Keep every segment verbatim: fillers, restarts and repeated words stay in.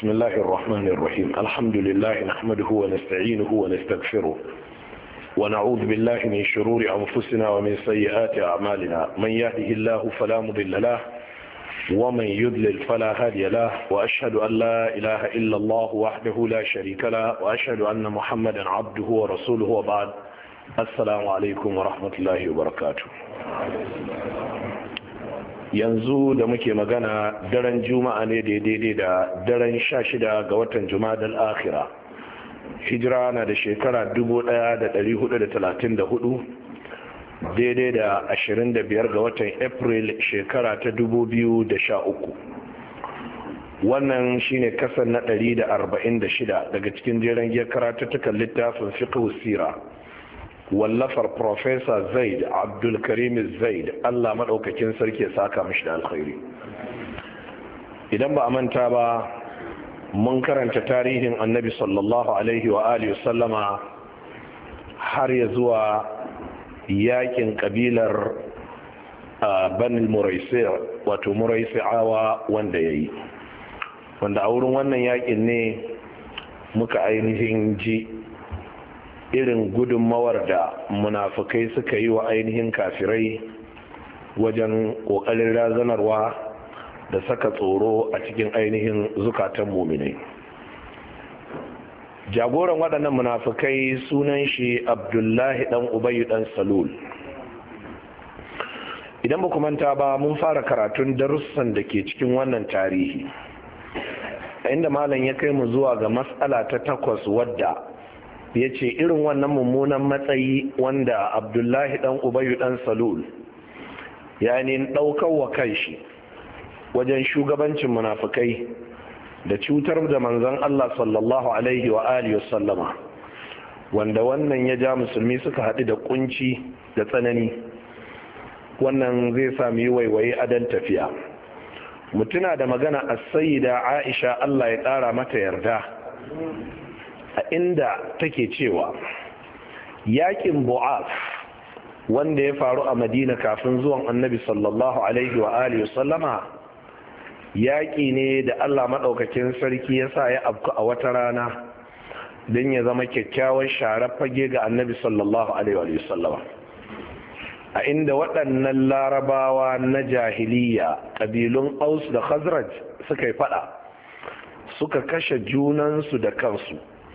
بسم الله الرحمن الرحيم الحمد لله نحمده ونستعينه ونستغفره ونعوذ بالله من شرور أنفسنا ومن سيئات أعمالنا من يهده الله فلا مضل له ومن يضلل فلا هادي له وأشهد أن لا إله إلا الله وحده لا شريك له وأشهد أن محمدا عبده ورسوله وبعد السلام عليكم ورحمة الله وبركاته. yanzu da muke magana daren juma'a ne daidai da daren sha shida ga watan jumadal akhira hijira na da shekara dubu daya da dari hudu da talatin da hudu daidai da ashirin da biyar ga watan april shekara ta dubu biyu da sha uku. wannan shine kasar na dari da arba'in da shida daga cikin jeren giyar karatuttukan littafin fiqh sira wallafar Profesa Zaid Abdulkarim Zaid Allah maɗaukakin sarki ya saka mashi da alkhairi. Idan ba a manta ba mun karanta tarihin annabi sallallahu alaihi wa alihi sallama har ya zuwa yakin kabilar Banil Muraisi wato Muraisi'awa wanda ya yi, wanda a wurin wannan yakin ne muka ainihin ji irin gudunmawar da munafukai suka yi wa ainihin kafirai wajen ƙoƙarin razanarwa da saka tsoro a cikin ainihin zukatan muminai. Jagoran waɗannan munafukai sunan shi Abdullahi ɗan Ubayyu ɗan Salul. Idan ba manta ba mun fara karatun darussan da ke cikin wannan tarihi, inda malam ya kai mu zuwa ga matsala ta takwas wadda ya ce irin wannan mummunan matsayi wanda Abdullahi dan Ubayyu dan Salul yani daukar wa kanshi wajen shugabancin munafikai da cutar da manzon Allah sallallahu alaihi wa alihi wasallama, wanda wannan ya ja musulmi suka haɗu da kunci da tsanani. Wannan zai sami waiwaye adan tafiya. Mutuna da magana as-sayyida Aisha Allah ya ƙara mata yarda a inda take cewa yakin Bu'af wanda ya faru a Madina kafin zuwan Annabi sallallahu alaihi wa alihi sallama yaki ne da Allah madaukakin sarki ya sa ya afku a wata rana don ya zama kyakkyawar sharar fage ga Annabi sallallahu alaihi wa sallama, a inda waɗannan larabawa na jahiliya ƙabilun Aus da Khazraj suka yi fada suka kashe junansu da kansu.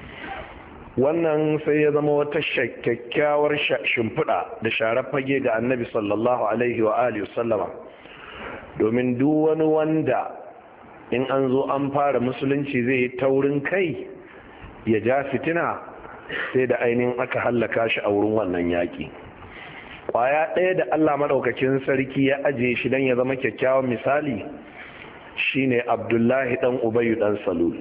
Wannan sai ya zama wata kyakkyawar shimfiɗa da sharar fage ga annabi sallallahu alaihi wa alihi sallama, domin duk wani wanda in an zo an fara musulunci zai yi taurin kai ya ja fitina, sai da ainihin aka hallaka shi a wurin wannan yaƙi. Ƙwaya ɗaya da Allah maɗaukakin sarki ya ajiye shi don ya zama kyakkyawan misali shine Abdullahi ɗan Ubayyu ɗan Salul.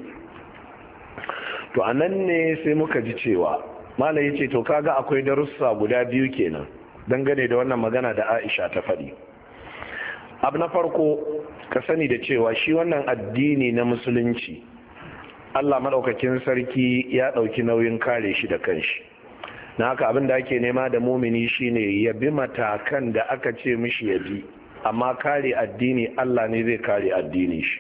To a nan ne sai muka ji cewa Malam ya ce to kaga akwai darussa guda biyu kenan dangane da wannan magana da Aisha ta faɗi. Abu na farko ka sani da cewa shi wannan addini na musulunci Allah maɗaukakin sarki ya ɗauki nauyin kare shi da kanshi. Na haka abin da ake nema da mumini shine ya bi matakan da aka ce mishi ya bi, amma kare addini Allah ne zai kare addini shi.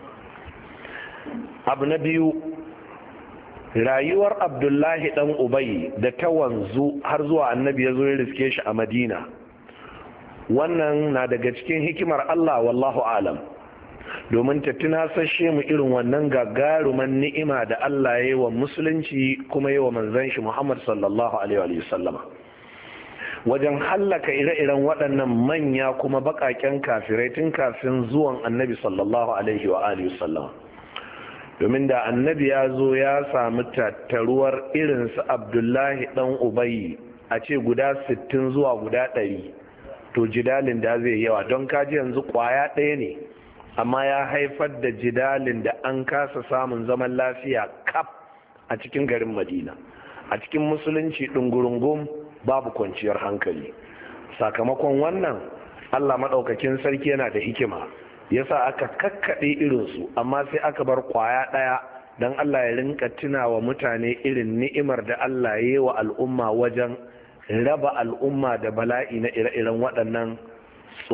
Abu na biyu, rayuwar Abdullahi dan Ubay da ta wanzu har zuwa annabi ya zo ya riske shi a Madina, wannan na daga cikin hikimar Allah wallahu alam, domin ta tunasashe mu irin wannan gagaruman ni'ima da Allah ya yi wa musulunci kuma yi wa manzon shi Muhammad sallallahu alaihi wa sallama wajen hallaka ire-iren waɗannan manya kuma baƙaƙen kafirai tun kafin zuwan annabi sallallahu alaihi wa alihi sallama. Domin da annabi ya zo ya samu tattaruwar irinsu Abdullahi ɗan Ubayy a ce guda sittin zuwa guda ɗari, to jidalin da zai yawa, don kaji yanzu ƙwaya ɗaya ne amma ya haifar da jidalin da an kasa samun zaman lafiya kaf a cikin garin Madina. A cikin musulunci ɗungurungum babu kwanciyar hankali. Sakamakon wannan Allah maɗaukakin sarki yana da hikima, yasa aka kakkaɗe irinsu amma sai aka bar kwaya ɗaya don Allah ya rinka tuna wa mutane irin ni'imar da Allah ya yi wa al'umma wajen raba al'umma da bala'i na ire-iren waɗannan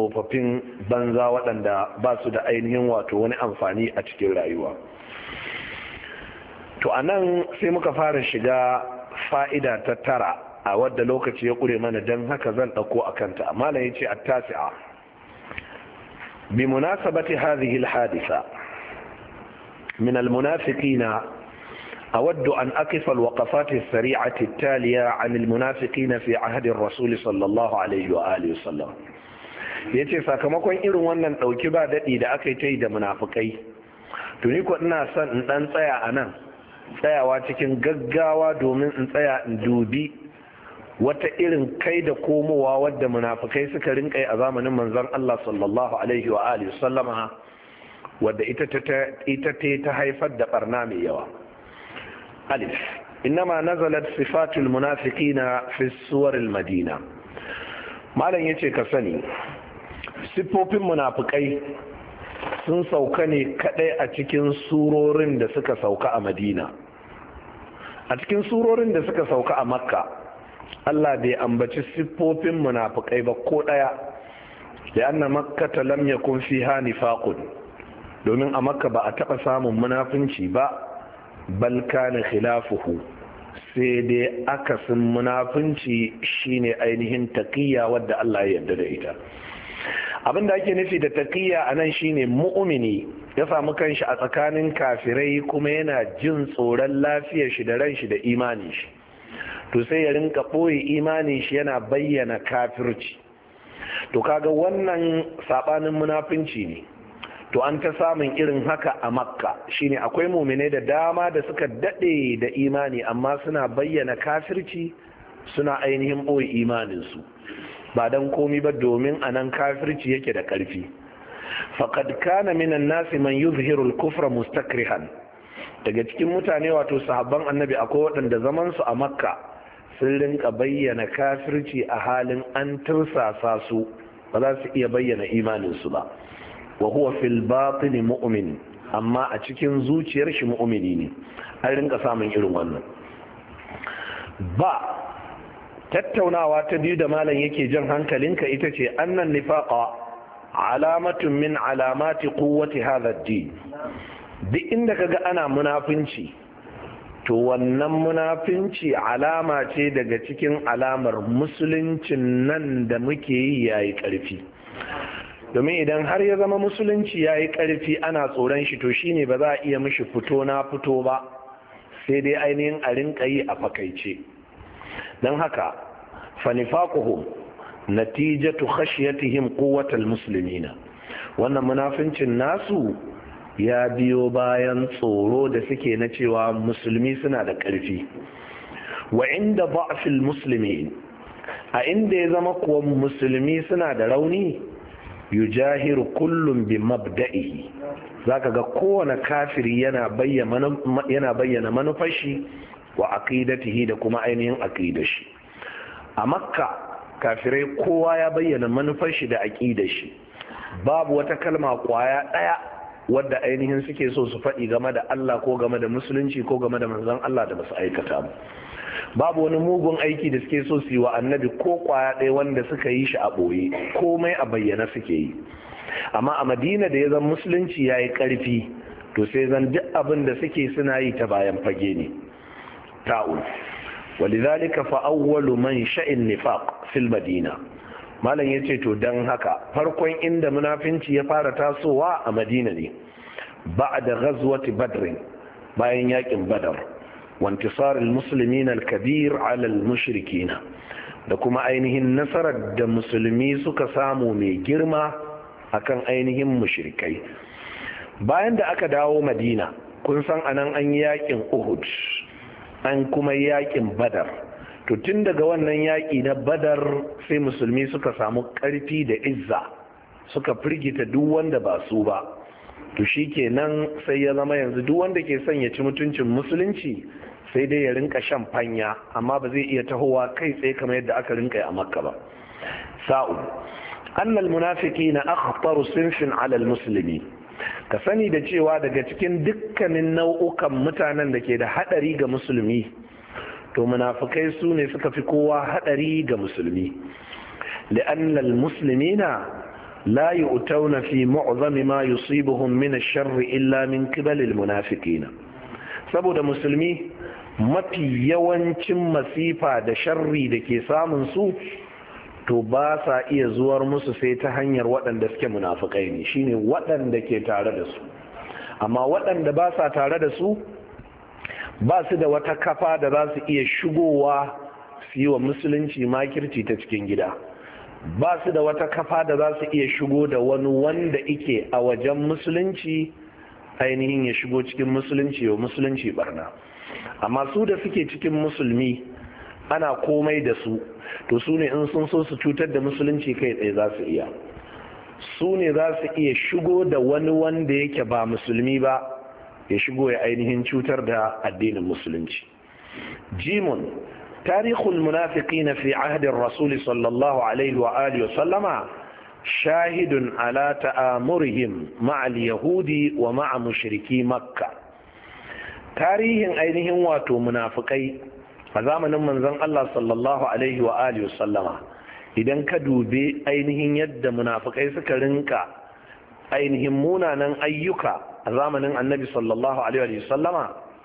tsofaffin banza waɗanda ba su da ainihin wato wani amfani a cikin rayuwa. to anan sai muka fara shiga fa'ida ta tara a wadda lokaci ya kure mana don haka zan ɗauko a kanta amma na yace at-tasi'a bi munasabati hadhihi al-hadisa min al-munafiqina أود أن أقف الوقفات السريعة التالية عن المنافقين في عهد الرسول صلى الله عليه وآله وسلم. yace sakamakon irin wannan ɗauki ba daɗi da aka yi ta yi da munafukai tuni ko ina son in ɗan tsaya a nan tsayawa cikin gaggawa domin in tsaya in dubi wata irin kai da komowa wadda munafukai suka rinka yi a zamanin manzon Allah sallallahu alaihi wa alihi sallama wadda ita ta haifar da barna mai yawa. ألف إنما نزلت صفات المنافقين في السور المدينة ما لن يتكسني siffofin munafikai sun sauka ne kadai a cikin surorin da suka sauka a Madina. A cikin surorin da suka sauka a Makka Allah bai ambaci siffofin munafikai ba ko daya da anna makkata lam yakun fiha nifaqun domin a Makka ba a taba samun munafinci ba bal kana khilafuhu sai dai akasin munafunci shine ainihin taqiyya wadda Allah ya yarda da ita. Abinda ake nufi da taqiyya anan shine mu'mini ya samu kanshi a tsakanin kafirai kuma yana jin tsoron lafiyar shi da ran shi da imanin shi to sai ya rinka boye imanin shi yana bayyana kafirci to kaga wannan sabanin munafunci ne. To an ta samun irin haka a Makka shine akwai muminai da dama da suka dade da imani amma suna bayyana kafirci suna ainihin boye imaninsu ba dan komi ba domin anan kafirci yake da karfi. Faqad kana minan nasi man yuzhiru al-kufra mustakrihan daga cikin mutane wato sahabban annabi akwai waɗanda zaman su a Makka sun rinka bayyana kafirci a halin an tursasa su ba za su iya bayyana imaninsu ba. wa huwa fil batin mu'min amma a cikin zuciyar shi mu'mini ne an rinka samun irin wannan. Ba tattaunawa ta biyu da malam yake jan hankalinka ita ce annan nifaqa alamatun min alamati quwwati hadha ad-din. Duk inda kaga ana munafinci to wannan munafinci alama ce daga cikin alamar musuluncin nan da muke yi yayi karfi. Domin idan har ya zama musulunci ya yi ƙarfi ana tsoron shi to shine ba za a iya mishi fito na fito ba sai dai ainihin a rinka yi a fakaice. Don haka fanifaquhum natijatu khashyatihim quwwatal muslimina wannan munafincin nasu ya biyo bayan tsoro da suke na cewa musulmi suna da ƙarfi. Wa inda da'fil muslimin a inda ya zama kuwa musulmi suna da rauni yujahiru kullum bi mabda'ihi zaka ga kowane kafiri yana bayyana yana bayyana manufashi wa aqidatihi da kuma ainihin aqidar shi. A Makka kafirai kowa ya bayyana manufashi da aqidar shi babu wata kalma kwaya daya wadda ainihin suke so su faɗi game da Allah ko game da musulunci ko game da manzon Allah da basu aikata ba. Babu wani mugun aiki da suke so su yi wa annabi ko kwaya ɗaya wanda suka yi shi a ɓoye komai a bayyana suke yi. Amma a Madina da ya zan musulunci ya yi ƙarfi to sai zan duk abin da suke suna yi ta bayan fage ne. Ta'ul walidhalika fa awwalu man sha'in nifaq fil madina malam yace to dan haka farkon inda munafinci ya fara tasowa a Madina ne ba'da ghazwati badr bayan yakin badar وانتصار المسلمين الكبير على المشركين da kuma ainihin nasarar da musulmi suka samu mai girma akan ainihin mushrikai. Bayan da aka dawo Madina kun san anan an yi yakin Uhud an kuma yakin Badar to tun daga wannan yaki na Badar sai musulmi suka samu karfi da izza suka firgita duk wanda ba su ba to shikenan sai ya zama yanzu duk wanda ke son ya ci mutuncin musulunci sai dai ya rinka shan fanya amma ba zai iya tahowa kai tsaye kamar yadda aka rinka a Makka ba. Sa'u annal munafiqina akhtaru sinfin ala almuslimin ka sani da cewa daga cikin dukkanin nau'ukan mutanen da ke da hadari ga musulmi to munafikai su ne suka fi kowa hadari ga musulmi. لأن المسلمين لا يؤتون في معظم ما يصيبهم من الشر إلا من قبل المنافقين saboda musulmi mafi yawancin masifa da sharri da ke samun su to ba sa iya zuwar musu sai ta hanyar waɗanda suke munafukai ne, shine waɗanda ke tare da su. Amma waɗanda ba sa tare da su ba su da wata kafa da za su iya shigowa su yi wa musulunci makirci ta cikin gida, ba su da wata kafa da za su iya shigo da wani wanda ike a wajen musulunci ainihin ya shigo cikin musulunci wa musulunci barna. Amma su da suke cikin musulmi ana komai da su, to su ne in sun so su cutar da musulunci kai tsaye za su iya, su ne za su iya shigo da wani wanda yake ba musulmi ba ya shigo ya ainihin cutar da addinin musulunci. Jimun tarihul munafiqina fi ahdin rasuli sallallahu alaihi wa alihi wa sallama shahidun ala ta'amurihim ma'al yahudi wa ma'a mushriki makka. Tarihin ainihin wato munafikai a zamanin manzon Allah sallallahu alaihi wa alihi wa sallama, idan ka dube ainihin yadda munafikai suka rinka ainihin munanan ayyuka a zamanin annabi sallallahu alaihi wa sallama,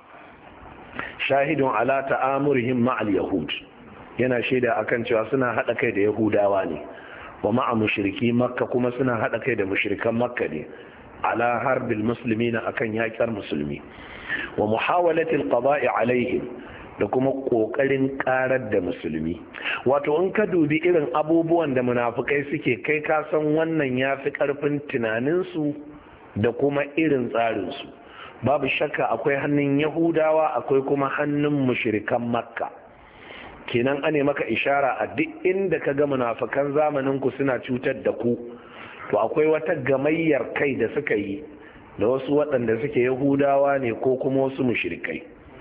shahidun ala ta'amurihim ma'al yahud, yana shaida akan cewa suna hada kai da yahudawa ne, wa ma'a mushriki makka kuma suna hada kai da mushrikan makka ne, ala harbil muslimina akan yakar musulmi, wa muhawalatil qada'i alaihim da kuma kokarin karar da musulmi. Wato in ka dubi irin abubuwan da munafukai suke, kai ka san wannan ya fi karfin tunaninsu da kuma irin tsarinsu. Babu shakka akwai hannun yahudawa, akwai kuma hannun mushrikan makka. Kenan ane maka ishara a duk inda ka ga munafukan zamanin ku suna cutar da ku, to akwai wata gamayyar kai da suka yi da wasu waɗanda suke yahudawa ne ko kuma wasu mushrikai.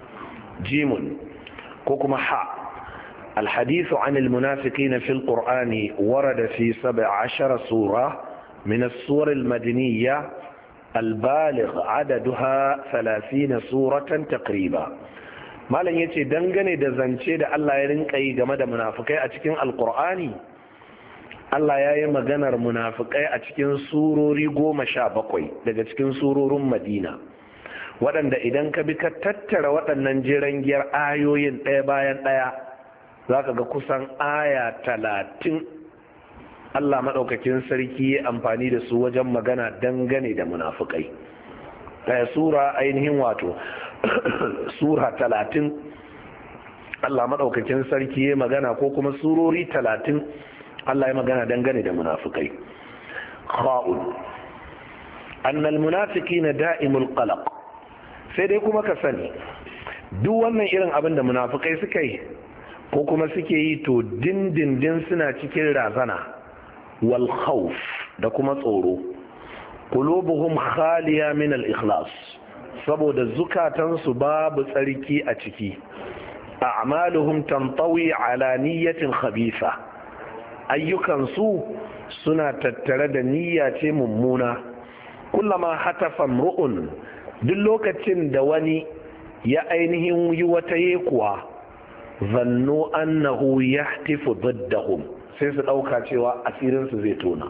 جيم كوكما حاء الحديث عن المنافقين في القرآن ورد في سبع عشر سورة من السور المدنية البالغ عددها ثلاثين سورة تقريبا. ما لن يتي دنغني دزنشي دا الله يرنقي جمد منافقين أتكين القرآن، Allah ya yi maganar munafikai a cikin surori goma sha bakwai daga cikin surorin Madina, waɗanda idan ka bi ka tattara waɗannan jirangiyar ayoyin ɗaya bayan ɗaya za ka ga kusan aya talatin Allah maɗaukakin sarki ya amfani da su wajen magana dangane da munafukai. ɗaya sura ainihin wato sura talatin Allah maɗaukakin sarki ya magana, ko kuma surori talatin Allah ya magana dangane da munafukai. Kha'un annal munafiqina da'imul qalaq. Sai dai kuma ka sani duk wannan irin abin da munafukai suka yi ko kuma suke yi, to dindindin suna cikin razana wal khawf da kuma tsoro. Qulubuhum khaliya min al ikhlas, saboda zukatansu babu tsarki a ciki. A'maluhum tantawi ala niyyatin khabitha, ayyukansu suna tattare da niyya ce mummuna. Kullama hatafa mru'un, duk lokacin da wani ya ainihin yi wata yekuwa, zannu annahu yahtifu diddahum, sai su dauka cewa asirinsu zai tona.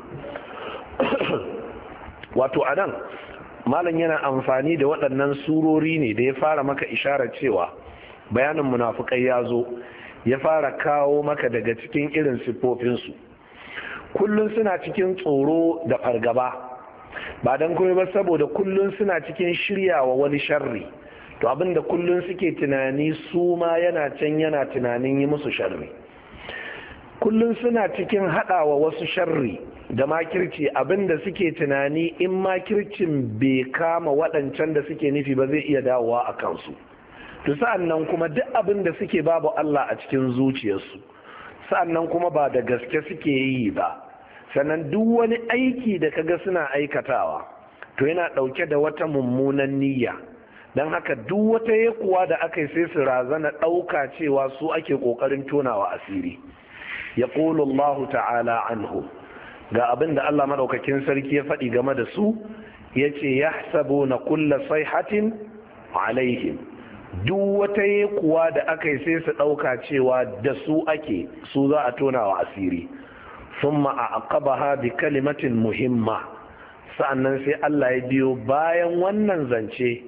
Wato anan malam yana amfani da waɗannan surori ne da ya fara maka isharar cewa bayanin munafukai ya zo, ya fara kawo maka daga cikin irin siffofinsu. Kullum suna cikin tsoro da fargaba, ba don kuma ba saboda kullum suna cikin shiryawa wani sharri, to abinda kullum suke tunani su ma yana can yana tunanin yi musu sharri. Kullum suna cikin haɗawa wasu sharri da makirci, abinda suke tunani in makircin bai kama waɗancan da suke nufi ba zai iya dawowa a kansu. To sa'an nan kuma duk abin da suke babu Allah a cikin zuciyarsu, sa'an nan kuma ba da gaske suke yi ba, sannan duk wani aiki da kaga suna aikatawa to yana ɗauke da wata mummunan niyya. Don haka duk wata yakuwa da aka yi sai su razana ɗauka cewa su ake ƙoƙarin tonawa asiri. Ya Allah ta'ala anhu, ga abin da Allah maɗaukakin sarki ya faɗi game da su, ya ce ya sabo na kulla sayhatin alaihim, duk wata kuwa da aka yi sai su ɗauka cewa da su ake, su za a tona wa asiri. Sun ma'aƙabaha bi kalimatin muhimma, sa'annan sai Allah ya biyo bayan wannan zance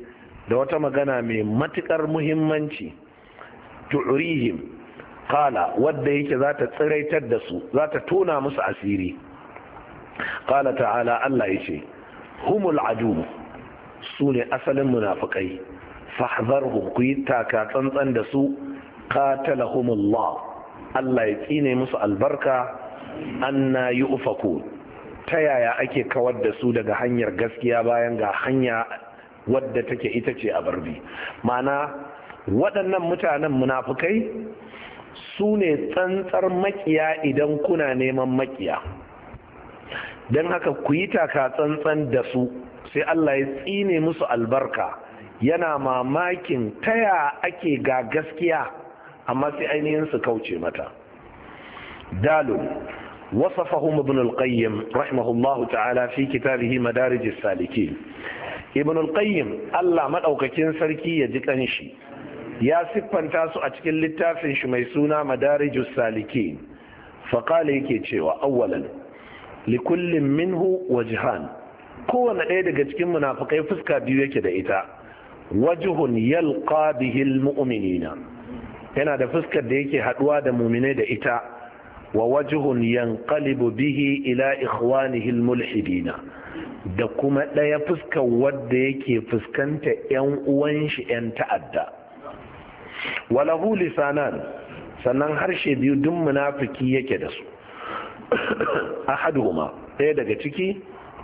da wata magana mai matukar muhimmanci tu'rihim qala wadda yake za ta tsiraitar da su za ta tona musu asiri qala ta'ala Allah yace humul adu su ne asalin munafikai fahzarhum ku yi taka tsantsan da su qatalahumullah Allah ya tsine musu albarka anna yu'faku ta yaya ake kawar da su daga hanyar gaskiya bayan ga hanya wadda take ita ce a barbi ma'ana waɗannan mutanen munafukai su ne tsantsar makiya idan kuna neman makiya don haka ku yi taka tsantsan da su sai Allah ya tsine musu albarka yana mamakin taya ake ga gaskiya amma sai ainihin su kauce mata dalil وصفهم ابن القيم رحمه الله تعالى في كتابه مدارج السالكين ابن القيم الله مدaukakin sarki ya ji kanshi ya siffanta su a cikin littafin shi mai suna madarijus salikin faqala yake cewa awwalan likullin minhu wajhan kowanne ɗaya daga cikin munafikai fuska biyu yake da ita wajhun yalqa bihi almu'minina yana da fuskar da yake haduwa da mu'minai da ita wa wajhun yanqalibu bihi ila ikhwanihi almulhidina da kuma ɗaya fuskar wadda yake fuskanta yan uwan shi yan ta'adda walahu lisanan sannan harshe biyu duk munafiki yake da su ahaduhuma ɗaya daga ciki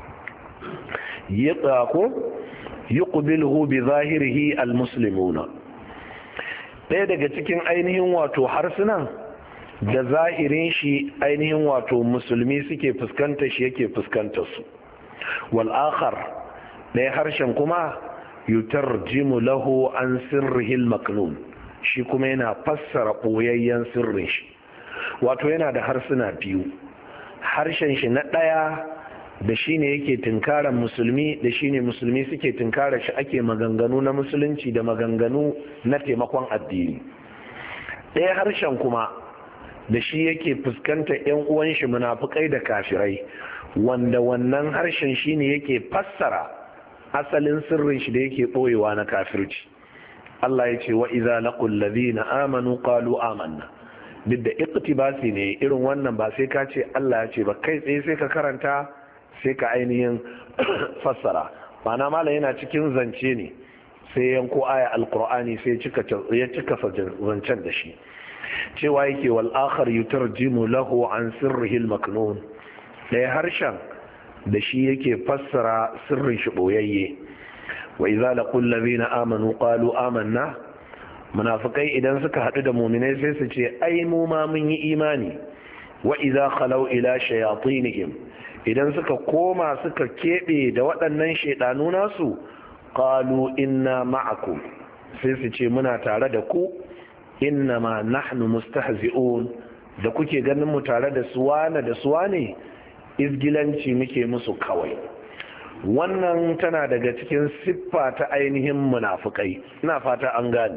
yaqako yuqbiluhu bi zahirihi almuslimuna ɗaya daga cikin ainihin wato harsunan da zahirin shi ainihin wato musulmi suke fuskanta shi yake fuskantar su wal akhar ɗaya harshen kuma yutarjimu lahu an sirrihi al-maknun shi kuma yana fassara ɓoyayyen sirrin shi wato yana da harsuna biyu harshen shi na ɗaya da shi ne yake tunkaran musulmi da shi ne musulmi suke tunkara shi ake maganganu na musulunci da maganganu na taimakon addini ɗaya harshen kuma da shi yake fuskanta yan uwan shi munafukai da kafirai wanda wannan harshen shi ne yake fassara asalin sirrin shi da yake ɓoyewa na kafirci Allah ya ce wa idza laqul ladina amanu qalu amanna duk da iqtibasi ne irin wannan ba sai ka ce Allah ya ce ba kai tsaye sai ka karanta sai ka ainihin fassara ma'ana malam yana cikin zance ne sai yanko aya alqur'ani sai ya cika zancen da shi cewa yake wal akhar yutarjimu lahu an sirrihi al maknun ɗaya harshen da shi yake fassara sirrin shi boyayye wa idza laqul ladina amanu qalu amanna munafikai idan suka hadu da mu'minai sai su ce ai mu ma mun yi imani wa idza khalau ila shayatinihim idan suka koma suka kebe da waɗannan shaidanu nasu qalu inna ma'akum sai su ce muna tare da ku innama nahnu mustahzi'un da kuke ganin mu tare da suwana da suwane izgilanci muke musu kawai wannan tana daga cikin siffa ta ainihin munafukai ina fata an gane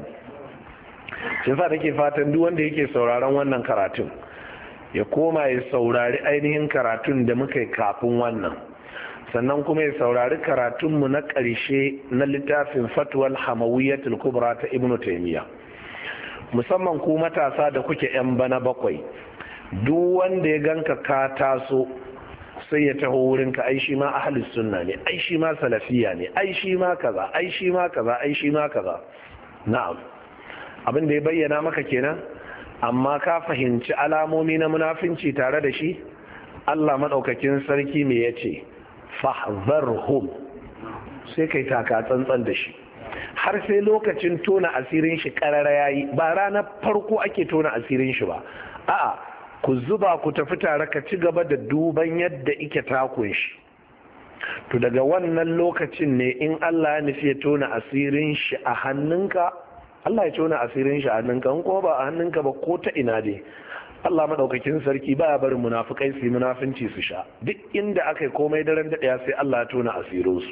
shi yasa take fatan duk wanda yake sauraron wannan karatun ya koma ya saurari ainihin karatun da muka yi kafin wannan sannan kuma ya saurari karatunmu na ƙarshe na littafin fatwal hamawiyyatul kubra ta ibnu taymiya musamman ku matasa da kuke yan bana bakwai duk wanda ya ganka ka taso sai ya taho wurin ka ai shi ma ahlus sunna ne ai shi ma salafiya ne ai shi ma kaza ai shi ma kaza ai shi ma kaza na'am abin da ya bayyana maka kenan amma ka fahimci alamomi na munafinci tare da shi Allah madaukakin sarki me yace fahzarhum sai kai taka tsantsan da shi har sai lokacin tona asirin shi karara yayi ba ranar farko ake tona asirin shi ba a'a ku zuba ku tafi tare ka ci gaba da duban yadda ike takun shi to daga wannan lokacin ne in Allah ya nufi ya tona asirin shi a hannunka Allah ya tona asirin shi a hannunka in kuma ba a hannunka ba ko ta ina dai Allah madaukakin sarki baya barin munafikai su yi munafinci su sha duk inda aka yi komai daren daɗaya sai Allah ya tona asirinsu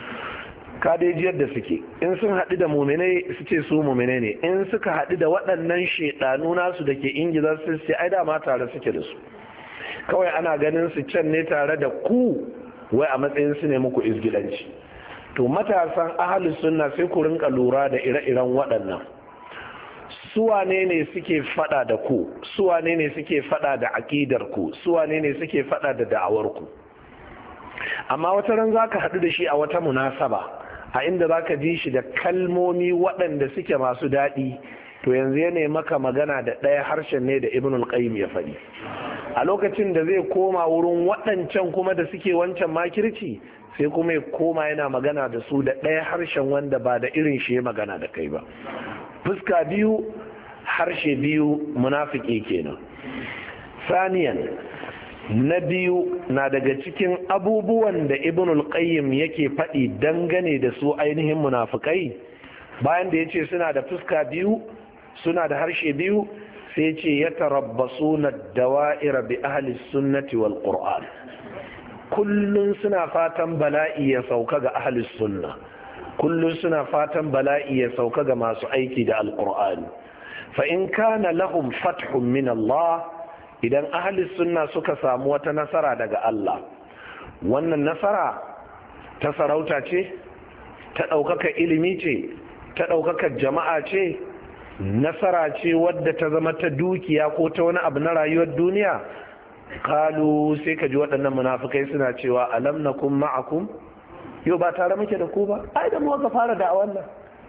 ka dai ji yadda suke in sun haɗu da muminai su ce su muminai ne in suka haɗu da waɗannan shaidanu nasu da ke ingiza su ce ai dama tare suke da su kawai ana ganin su can ne tare da ku wai a matsayin su ne muku izgilanci to matasan ahlus sunna sai ku rinka lura da ire-iren waɗannan. Suwane ne suke fada da ku, suwane ne suke fada da aqidar ku, suwane ne suke fada da da'awar ku. Amma wata ran zaka haɗu da shi a wata munasaba, a inda zaka ji shi da kalmomi waɗanda suke masu daɗi, to yanzu ya nemi maka magana da ɗaya harshen ne da Ibnul Qayyim ya faɗi. A lokacin da zai koma wurin waɗancan kuma da suke wancan makirci, sai kuma ya koma yana magana da su da ɗaya harshen wanda ba da irin shi ya magana da kai ba. Fuska biyu, harshe biyu, munafiki kenan. Saniyan, na biyu na daga cikin abubuwan da Ibnul Qayyim yake faɗi dangane da su ainihin munafikai, bayan da ya ce suna da fuska biyu, suna da harshe biyu, sai ce ya tarabbasu na dawa'ira bi ahli sunnati wal qur'an. Kullun suna fatan bala'i ya sauka ga ahli sunna, kullun suna fatan bala'i ya sauka ga masu aiki da alqur'ani. Fa in kana lahum fathun min Allah, idan ahli sunna suka samu wata nasara daga Allah, wannan nasara ta sarauta ce, ta ɗaukaka ilimi ce, ta ɗaukaka jama'a ce, nasara ce wadda ta zama ta dukiya ko ta wani abu na rayuwar duniya, kalu sai ka ji waɗannan munafukai suna cewa alam nakum ma'akum, yau ba tare muke da ku ba, ai da mu ka fara da wannan.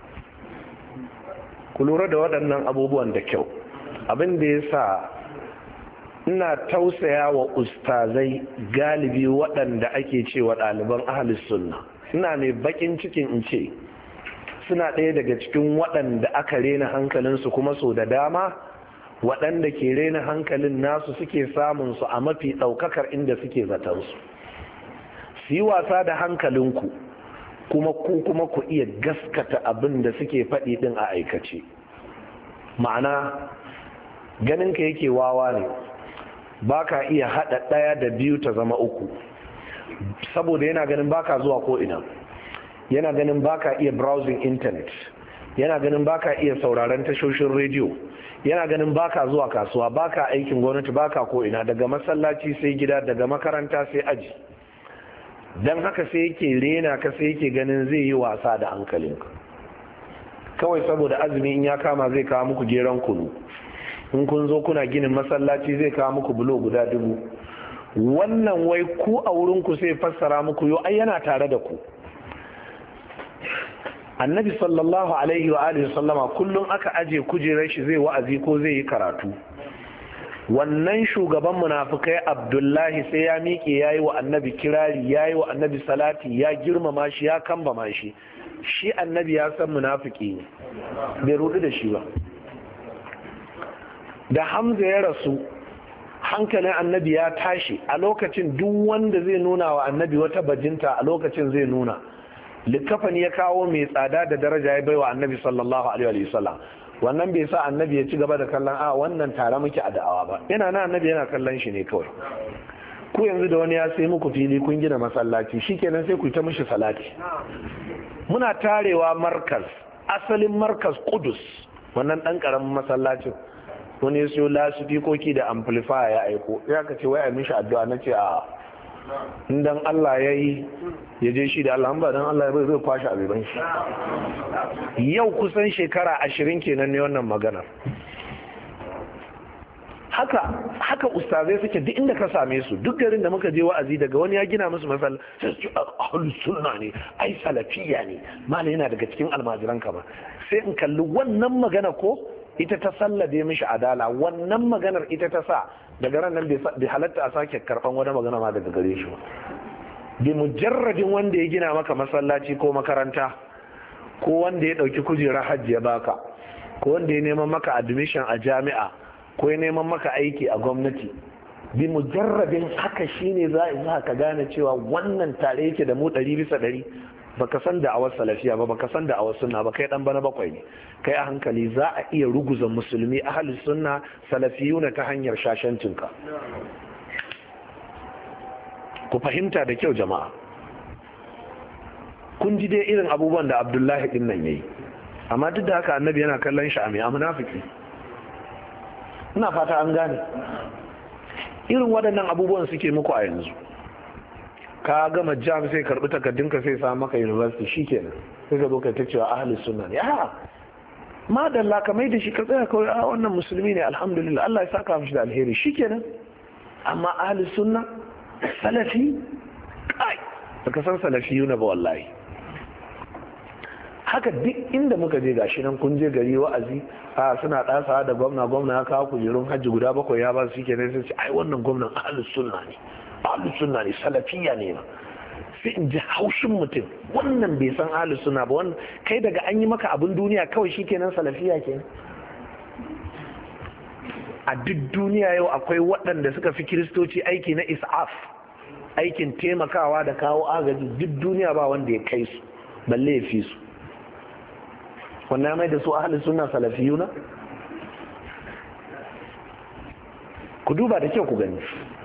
Ku lura da waɗannan abubuwan da kyau. Abin da ya sa ina tausaya wa ustazai galibi waɗanda ake cewa ɗaliban ahlus sunna, ina mai bakin cikin in ce suna ɗaya daga cikin waɗanda aka rena hankalinsu, kuma so da dama waɗanda ke rena hankalin nasu suke samun su a mafi ɗaukakar inda suke zatansu. Su yi wasa da hankalinku kuma ku kuma ku iya gaskata abin da suke faɗi ɗin a aikace. Ma'ana ganinka yake wawa ne, ba ka iya haɗa ɗaya da biyu ta zama uku, saboda yana ganin baka zuwa ko ina, yana ganin baka iya browsing internet, yana ganin baka iya sauraron tashoshin rediyo, yana ganin baka zuwa kasuwa, baka aikin gwamnati, baka ko ina, daga masallaci sai gida, daga makaranta sai aji. Dan haka sai yake rena ka, sai yake ganin zai yi wasa da hankalinka. Kawai saboda azumi in ya kama zai kawo muku geron kunu, in kun zo kuna ginin masallaci zai kawo muku bulo guda dubu. Wannan wai ku a wurinku sai fassara muku yo ai yana tare da ku. Annabi sallallahu alaihi wa alihi sallama kullum aka aje kujerar shi zai wa'azi ko zai yi karatu, wannan shugaban munafikai Abdullahi sai ya miƙe yayi wa annabi kirari, yayi wa annabi salati, ya girmama shi, ya kambama shi. Shi annabi ya san munafiki ne, bai rudu da shi ba. Da Hamza ya rasu, hankalin annabi ya tashi. A lokacin duk wanda zai nuna wa annabi wata bajinta a lokacin zai nuna. Likafan ya kawo mai tsada da daraja ya baiwa annabi sallallahu alaihi wa sallam. Wannan bai sa annabi ya ci gaba da kallon a wannan tare muke a da'awa ba, yana na annabi yana kallon shi ne kawai. Ku yanzu da wani ya sai muku fili kun gina masallaci, shikenan sai ku ta mishi salati. Muna tarewa markaz, asalin markaz Kudus, wannan dan karamin masallacin, wani ya siyo lasifikoki da amplifier ya aiko, ya ka ce wai a mishi addu'a, na ce a dan Allah ya yi ya je shi da Allah, ba dan Allah ya zai kwashe abiban shi. Yau kusan shekara ashirin kenan ne wannan maganar. Haka haka ustazai suke duk inda ka same su, duk garin da muka je wa'azi daga wani ya gina musu masallaci sai su ce ahlus sunna ne, ai salafiyya ne, malai yana daga cikin almajiran ka ba. Sai in kalli wannan magana ko ita ta sallabe mishi adala, wannan maganar ita ta sa daga ran nan bai halatta a sake karban wani magana ma daga gare shi ba. Bi mujarradin wanda ya gina maka masallaci ko makaranta, ko wanda ya dauki kujerar hajji ya baka, ko wanda ya neman maka admission a jami'a, ko ya neman maka aiki a gwamnati, bi mujarradin haka shine za a ka gane cewa wannan tare yake da mu ɗari bisa ɗari. Baka san da awar salafiya ba, baka san da awar sunna ba, kai dan bana bakwai ne. Kai a hankali za a iya ruguza musulmi ahlus sunna salafiyuna ta hanyar shashancinka. Ku fahimta da kyau jama'a. Kun ji dai irin abubuwan da Abdullahi din nan yayi, amma duk da haka annabi yana kallon shi a mai munafiki. Ina fata an gane. Irin waɗannan abubuwan suke muku a yanzu. ka gama jam sai karbi takardunka sai sa maka university shikenan sai ka zo ka ta cewa ahli sunna ne a madalla ka mai da shi ka tsaya kawai a wannan musulmi ne alhamdulillah Allah ya saka mishi da alheri shikenan. amma ahli sunna salafi kai baka san salafiyuna ba wallahi. haka duk inda muka je gashi nan kun je gari wa'azi a suna ɗasa da gwamna gwamna ya kawo kujerun hajji guda bakwai ya ba su shike ne sai ce ai wannan gwamnan ahlus sunna ne ahlus sunna ne salafiya ne ma sai in ji haushin mutum wannan bai san ahlus sunna ba wannan kai daga an yi maka abin duniya kawai shikenan salafiya kenan. a duk duniya yau akwai waɗanda suka fi kiristoci aiki na is'af aikin taimakawa da kawo agaji duk duniya ba wanda ya kai su balle ya fi su wannan mai da su ahalin suna salafiyuna. ku duba da kyau ku gani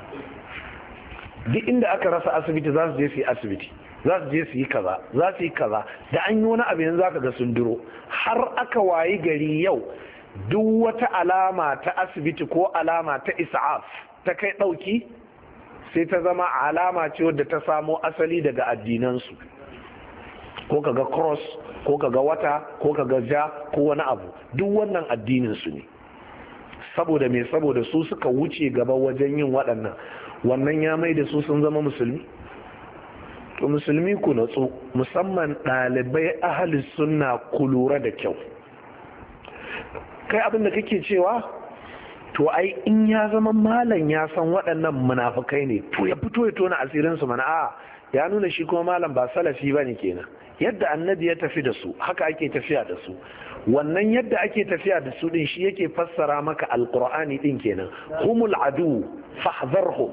duk inda aka rasa asibiti za su je su yi asibiti za su je su yi kaza za su yi kaza da an yi wani abin za ka ga sun duro har aka wayi gari yau duk wata alama ta asibiti ko alama ta is'af ta kai ɗauki sai ta zama alama ce wadda ta samo asali daga addinansu ko kaga cross ko kaga wata ko kaga ja ko wani abu duk wannan addinin su ne. saboda me saboda su suka wuce gaba wajen yin waɗannan wannan ya mai da su sun zama musulmi. to musulmi ku natsu musamman ɗalibai ahli sunna ku lura da kyau kai abin da kake cewa to ai in ya zama malam ya san waɗannan munafukai ne to ya fito ya tona asirin su mana a ya nuna shi kuma malam ba salafi bane kenan. yadda annabi ya tafi da su haka ake tafiya da su wannan yadda ake tafiya da su din shi yake fassara maka alqur'ani din kenan humul adu fahdharhum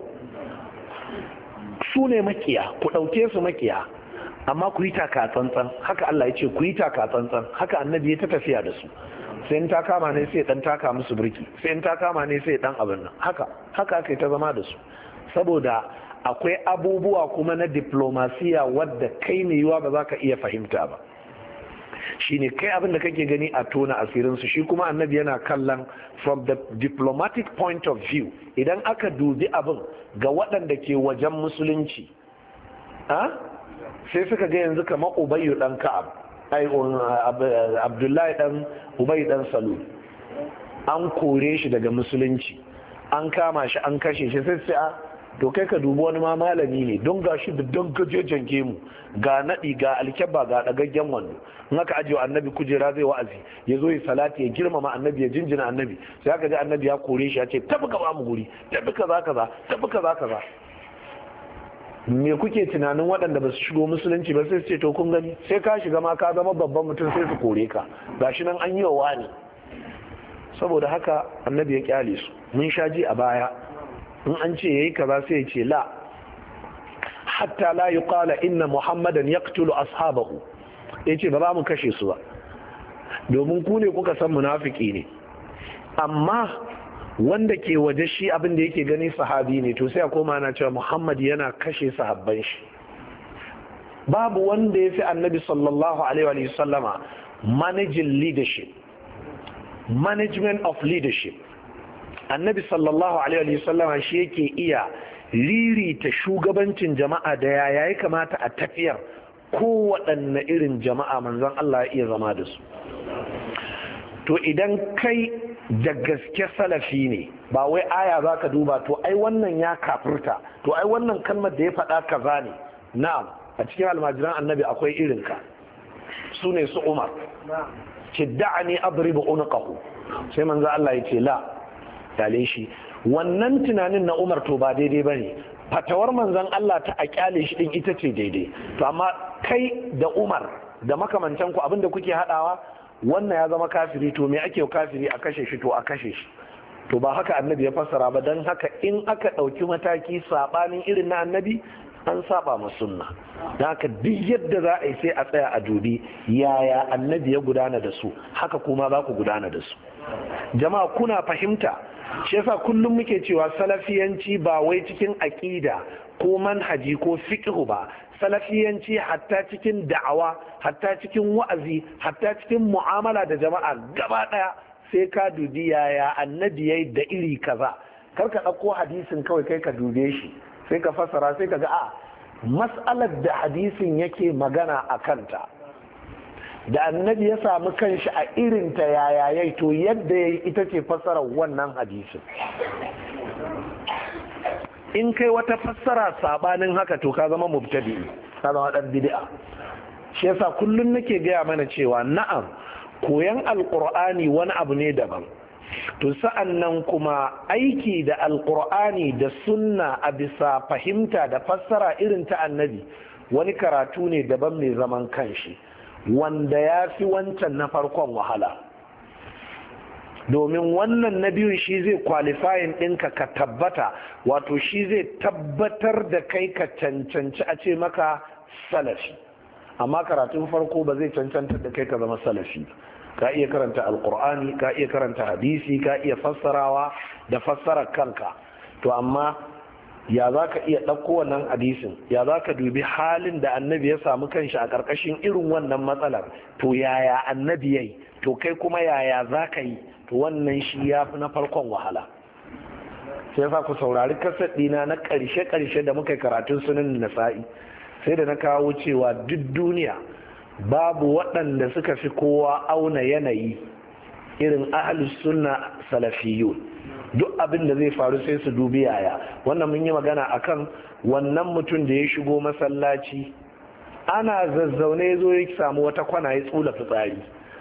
su ne makiya ku dauke su makiya amma ku yi taka tsantsan haka Allah ya ce ku yi taka tsantsan haka annabi ya ta tafiya da su sai in ta kama ne sai dan taka musu birki sai in ta kama ne sai dan abin nan haka haka ake ta zama da su saboda akwai abubuwa kuma na diplomasiya wadda kai ne yiwa ba za ka iya fahimta ba shine kai abin da kake gani a tona asirinsu shi kuma annabi yana kallon from the diplomatic point of view idan aka dubi abin ga waɗanda ke wajen musulunci sai suka ga yanzu kamar ubayyu dan ka'ab ai abdullahi dan ubayyu dan salul an kore shi daga musulunci an kama shi an kashe shi sai sai a to kai ka dubi wani ma malami ne don ga shi da don gajejen gemu ga naɗi ga alkyabba ga ɗagaggen wando in aka ajiye annabi kujera zai wa'azi ya zo yi salati ya girmama annabi ya jinjina annabi sai aka ji annabi ya kore shi ya ce tafi ka ba mu guri tafi kaza kaza tafi kaza kaza me kuke tunanin waɗanda ba su shigo musulunci ba sai su ce to kun gani sai ka shiga ma ka zama babban mutum sai su kore ka gashi nan an yi wa wani saboda haka annabi ya kyale su mun sha ji a baya in an ce yayi kaza sai ya ce la hatta la yuqala inna muhammadan yaqtulu ashabahu yace ba za mu kashe su ba domin ku ne kuka san munafiki ne amma wanda ke waje shi abin da yake gani sahabi ne to sai a koma na cewa muhammad yana kashe sahabban shi babu wanda ya fi annabi sallallahu alaihi wa sallama managing leadership management of leadership annabi sallallahu alaihi wa sallama shi yake iya ririta shugabancin jama'a da yaya ya kamata a tafiyar kowaɗanne irin jama'a manzon Allah ya iya zama da su to idan kai da gaske salafi ne ba wai aya za ka duba to ai wannan ya kafirta to ai wannan kalmar da ya faɗa kaza ne na'am a cikin almajiran annabi akwai irinka su ne su umar ce da'ani adribu unqahu sai manzo Allah ya ce la dale shi wannan tunanin na umar to ba daidai bane fatawar manzon Allah ta a kyale shi din ita ce daidai to amma kai da umar da makamantan ku abinda kuke hadawa wannan ya zama kafiri to me ake kafiri a kashe shi to a kashe shi to ba haka annabi ya fassara ba dan haka in aka ɗauki mataki sabanin irin na annabi an saba ma sunna dan haka duk yadda za a yi sai a tsaya a dubi yaya annabi ya gudana da su haka kuma za ku gudana da su jama'a kuna fahimta shi yasa kullum muke cewa salafiyanci ba wai cikin aqida ko manhaji ko fiqh ba salafiyanci hatta cikin da'awa hatta cikin wa'azi hatta cikin mu'amala da jama'a gaba daya sai ka dubi yaya annabi yayi da iri kaza kar ka dauko hadisin kawai kai ka dube shi sai ka fassara sai ka ga a mas'alar da hadisin yake magana a kanta da annabi ya samu kanshi a irinta yaya yayi to yadda yayi ita ce fassarar wannan hadisin. In kai wata fassara sabanin haka to ka zama mubtadi, ka zama dan bid'a. Shi yasa kullun nake gaya mana cewa na'am koyan alqur'ani wani abu ne daban, to sa'an nan kuma aiki da alqur'ani da sunna a bisa fahimta da fassara irin ta annabi wani karatu ne daban mai zaman kanshi, wanda ya fi wancan na farkon wahala, domin wannan na biyun shi zai qualifying ɗinka ka tabbata, wato shi zai tabbatar da kai ka cancanci a ce maka salafi, amma karatun farko ba zai cancantar da kai ka zama salafi. Ka iya karanta alkur'ani, ka iya karanta hadisi, ka iya fassarawa da fassarar kanka, to amma ya za ka iya ɗauko wannan hadisin, ya za ka dubi halin da annabi ya samu kanshi a ƙarƙashin irin wannan matsalar, to yaya annabi ya yi, to kai kuma yaya za ka yi, to wannan shi ya fi na farkon wahala. sai yasa ku saurari kasar ɗina na ƙarshe-ƙarshe da muka yi karatun sunan nasa'i, sai da na kawo cewa duk duniya babu waɗanda suka fi kowa auna yanayi irin ahlus sunna salafiyun. Duk abin da zai faru sai su dubi yaya. Wannan mun yi magana akan wannan mutum da ya shigo masallaci ana zazzaune ya zo ya samu wata kwana ya tsula fitsari.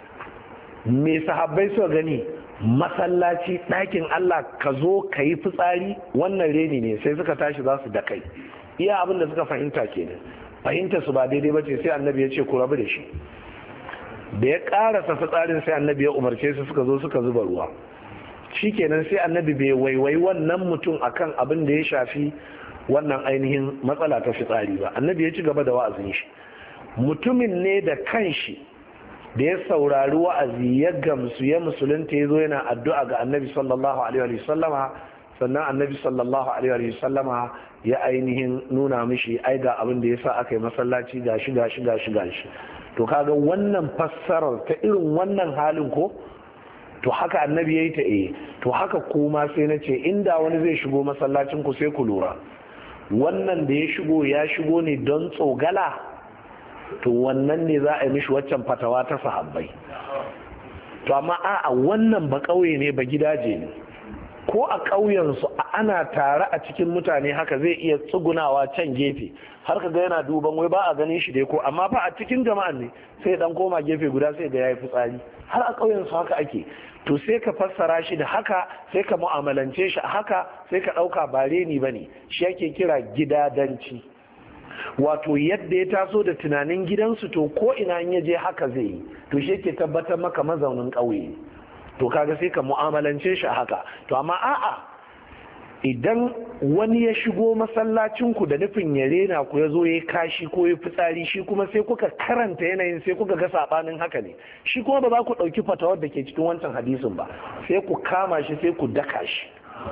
Me sahabbai suka gani? Masallaci ɗakin Allah ka zo ka yi fitsari, wannan reni ne, sai suka tashi za su da kai. Iya abin da suka fahimta kenan. Fahimta su ba daidai ba ce, sai annabi ya ce ku rabu da shi. Da ya ƙarasa fitsarin sai annabi ya umarce su suka zo suka zuba ruwa. Shikenan sai annabi bai waiwai wannan mutum akan abin da ya shafi wannan ainihin matsala ta fitsari ba. Annabi ya ci gaba da wa'azin shi. Mutumin ne da kanshi da ya saurari wa'azi ya gamsu ya musulunta ya zo yana addu'a ga annabi sallallahu alaihi wa sallama, sannan annabi sallallahu alaihi wa sallama ya ainihin nuna mishi ai ga abin da ya sa aka yi masallaci gashi gashi gashi gashi. To kaga wannan fassarar ta irin wannan halin ko to haka annabi ya yi ta eh to haka kuma sai na ce inda wani zai shigo masallacin ku sai ku lura wannan da ya shigo ya shigo ne don tsogala, to wannan ne za a yi mishi waccan fatawa ta sahabbai. To amma a'a wannan ba ƙauye ne ba gidaje ne, ko a ƙauyensu ana tare a cikin mutane haka zai iya tsugunawa can gefe har ka ga yana duban wai ba a ganin shi dai ko, amma fa a cikin jama'an ne sai dan koma gefe guda sai ga yayi fitsari. Har a ƙauyensu haka ake. To sai ka fassara shi da haka, sai ka mu'amalance shi haka, sai ka ɗauka ba reni bane, shi yake kira gidadanci. Wato yadda ya taso da tunanin gidansu to ko ina in ya je haka zai yi, to shi yake tabbatar maka mazaunin ƙauye. To kaga sai ka mu'amalance shi haka. To amma a'a idan wani ya shigo masallacinku da nufin ya rena ku, ya zo ya kashi ko ya fitsari, shi kuma sai kuka karanta yanayin sai kuka ga sabanin haka ne, shi kuma ba za ku ɗauki fatawar da ke cikin wancan hadisin ba, sai ku kama shi sai ku daka shi.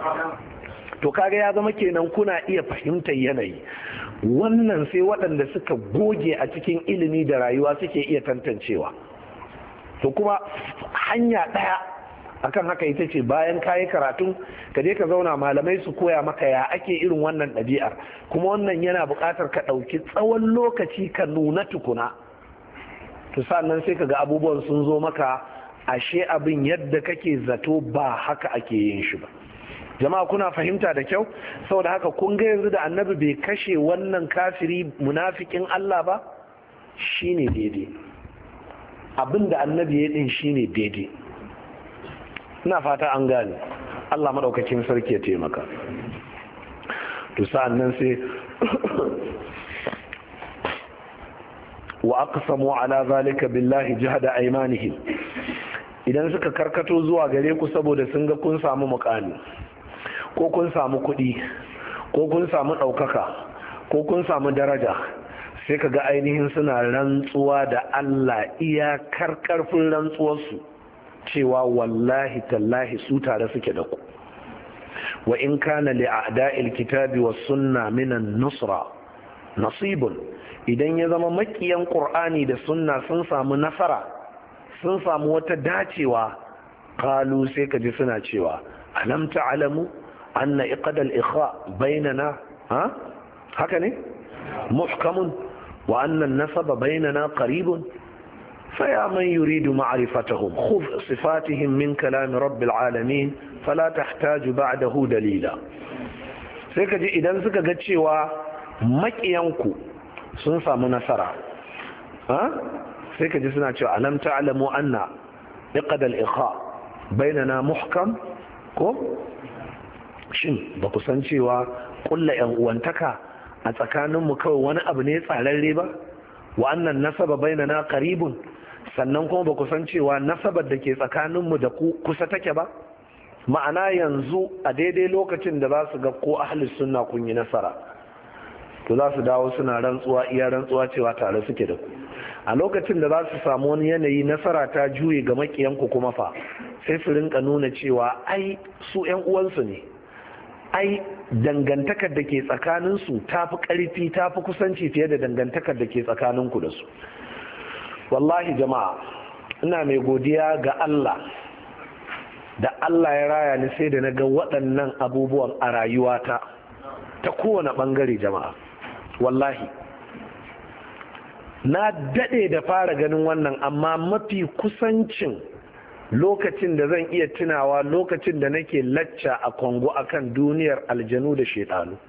To kaga ya zama kenan kuna iya fahimtar yanayi. Wannan sai waɗanda suka goge a cikin ilimi da rayuwa suke iya tantancewa. To kuma hanya ɗaya akan haka ita ce bayan kayi karatun ka je ka zauna malamai su koya maka ya ake irin wannan ɗabi'ar, kuma wannan yana buƙatar ka ɗauki tsawon lokaci ka nuna tukuna. To sannan sai ka ga abubuwan sun zo maka ashe abin yadda kake zato ba haka ake yin shi ba. Jama'a kuna fahimta da kyau? Saboda haka kun ga yanzu da annabi bai kashe wannan kafiri munafikin Allah ba, shine daidai. Abin da annabi ya din shine daidai. Ina fata an gane. Allah madaukakin sarki ya taimaka. To sa'an nan sai wa aqsamu ala zalika billahi jahada aymanihim. Idan suka karkato zuwa gare ku saboda sun ga kun samu muƙami, ko kun samu kuɗi, ko kun samu ɗaukaka, ko kun samu daraja, sai ka ga ainihin suna rantsuwa da Allah iyakar ƙarfin rantsuwarsu cewa wallahi tallahi su tare suke da ku. Wa in kana li a'da'il kitabi was sunna minan nusra nasibun, idan ya zama makiyan qur'ani da sunna sun samu nasara, sun samu wata dacewa, qalu sai ka ji suna cewa alam ta'lamu anna iqad al-ikha bainana, ha haka ne muhkamun wa anna an-nasaba bainana qaribun فيا من يريد معرفتهم خذ صفاتهم من كلام رب العالمين فلا تحتاج بعده دليلا. sai ka ji idan suka ga cewa makiyanku sun samu nasara sai ka ji suna cewa alam ta'lamu anna iqad al-ikha bainana muhkam, ko shin ba ku san cewa kulla yan uwantaka a tsakaninmu kawai wani abu ne tsararre ba, wa annan nasaba bainana qaribun, sannan kuma ba ku san cewa nasabar da ke tsakaninmu da ku kusa take ba. Ma'ana yanzu a daidai lokacin da za su ga ko ahlus sunna kun yi nasara, to za su dawo suna rantsuwa iya rantsuwa cewa tare suke da ku. A lokacin da za su samu wani yanayi nasara ta juye ga makiyanku kuma fa, sai su rinka nuna cewa ai su yan uwansu ne, ai dangantakar da ke tsakaninsu ta fi ƙarfi ta fi kusanci fiye da dangantakar da ke tsakaninku da su. Wallahi jama'a, ina mai godiya ga Allah da Allah ya raya ni sai da na ga waɗannan abubuwan a rayuwata ta kowane ɓangare jama'a. Wallahi na daɗe da fara ganin wannan, amma mafi kusancin lokacin da zan iya tunawa lokacin da nake lacca a Kongo akan duniyar aljanu da shaiɗanu.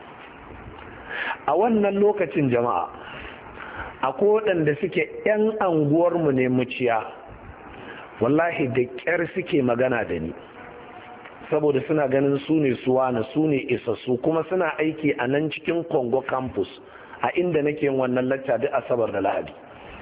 A wannan lokacin jama'a akwai waɗanda suke 'yan anguwarmu ne muciya, wallahi da ƙyar suke magana da ni saboda suna ganin su ne suwana su ne isassu, kuma suna aiki a nan cikin Congo campus a inda nake yin wannan lacca duk asabar da lahadi.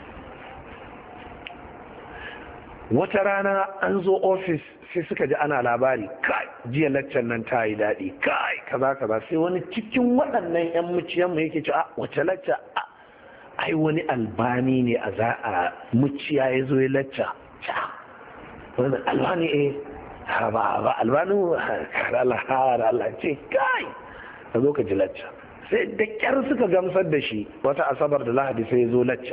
Wata rana an zo ofis sai suka ji ana labari, kai jiya laccan nan ta yi daɗi, kai kaza kaza, sai wani cikin waɗannan 'yan muciyan mu yake ce a wace lacca, ai wani albani ne a za a muciya ya zo ya lacca. Wani albani eh ba ba albani har Allah ce kai ka zo ka ji lacca. Sai da kyar suka gamsar da shi wata asabar da lahadi sai ya zo lacca.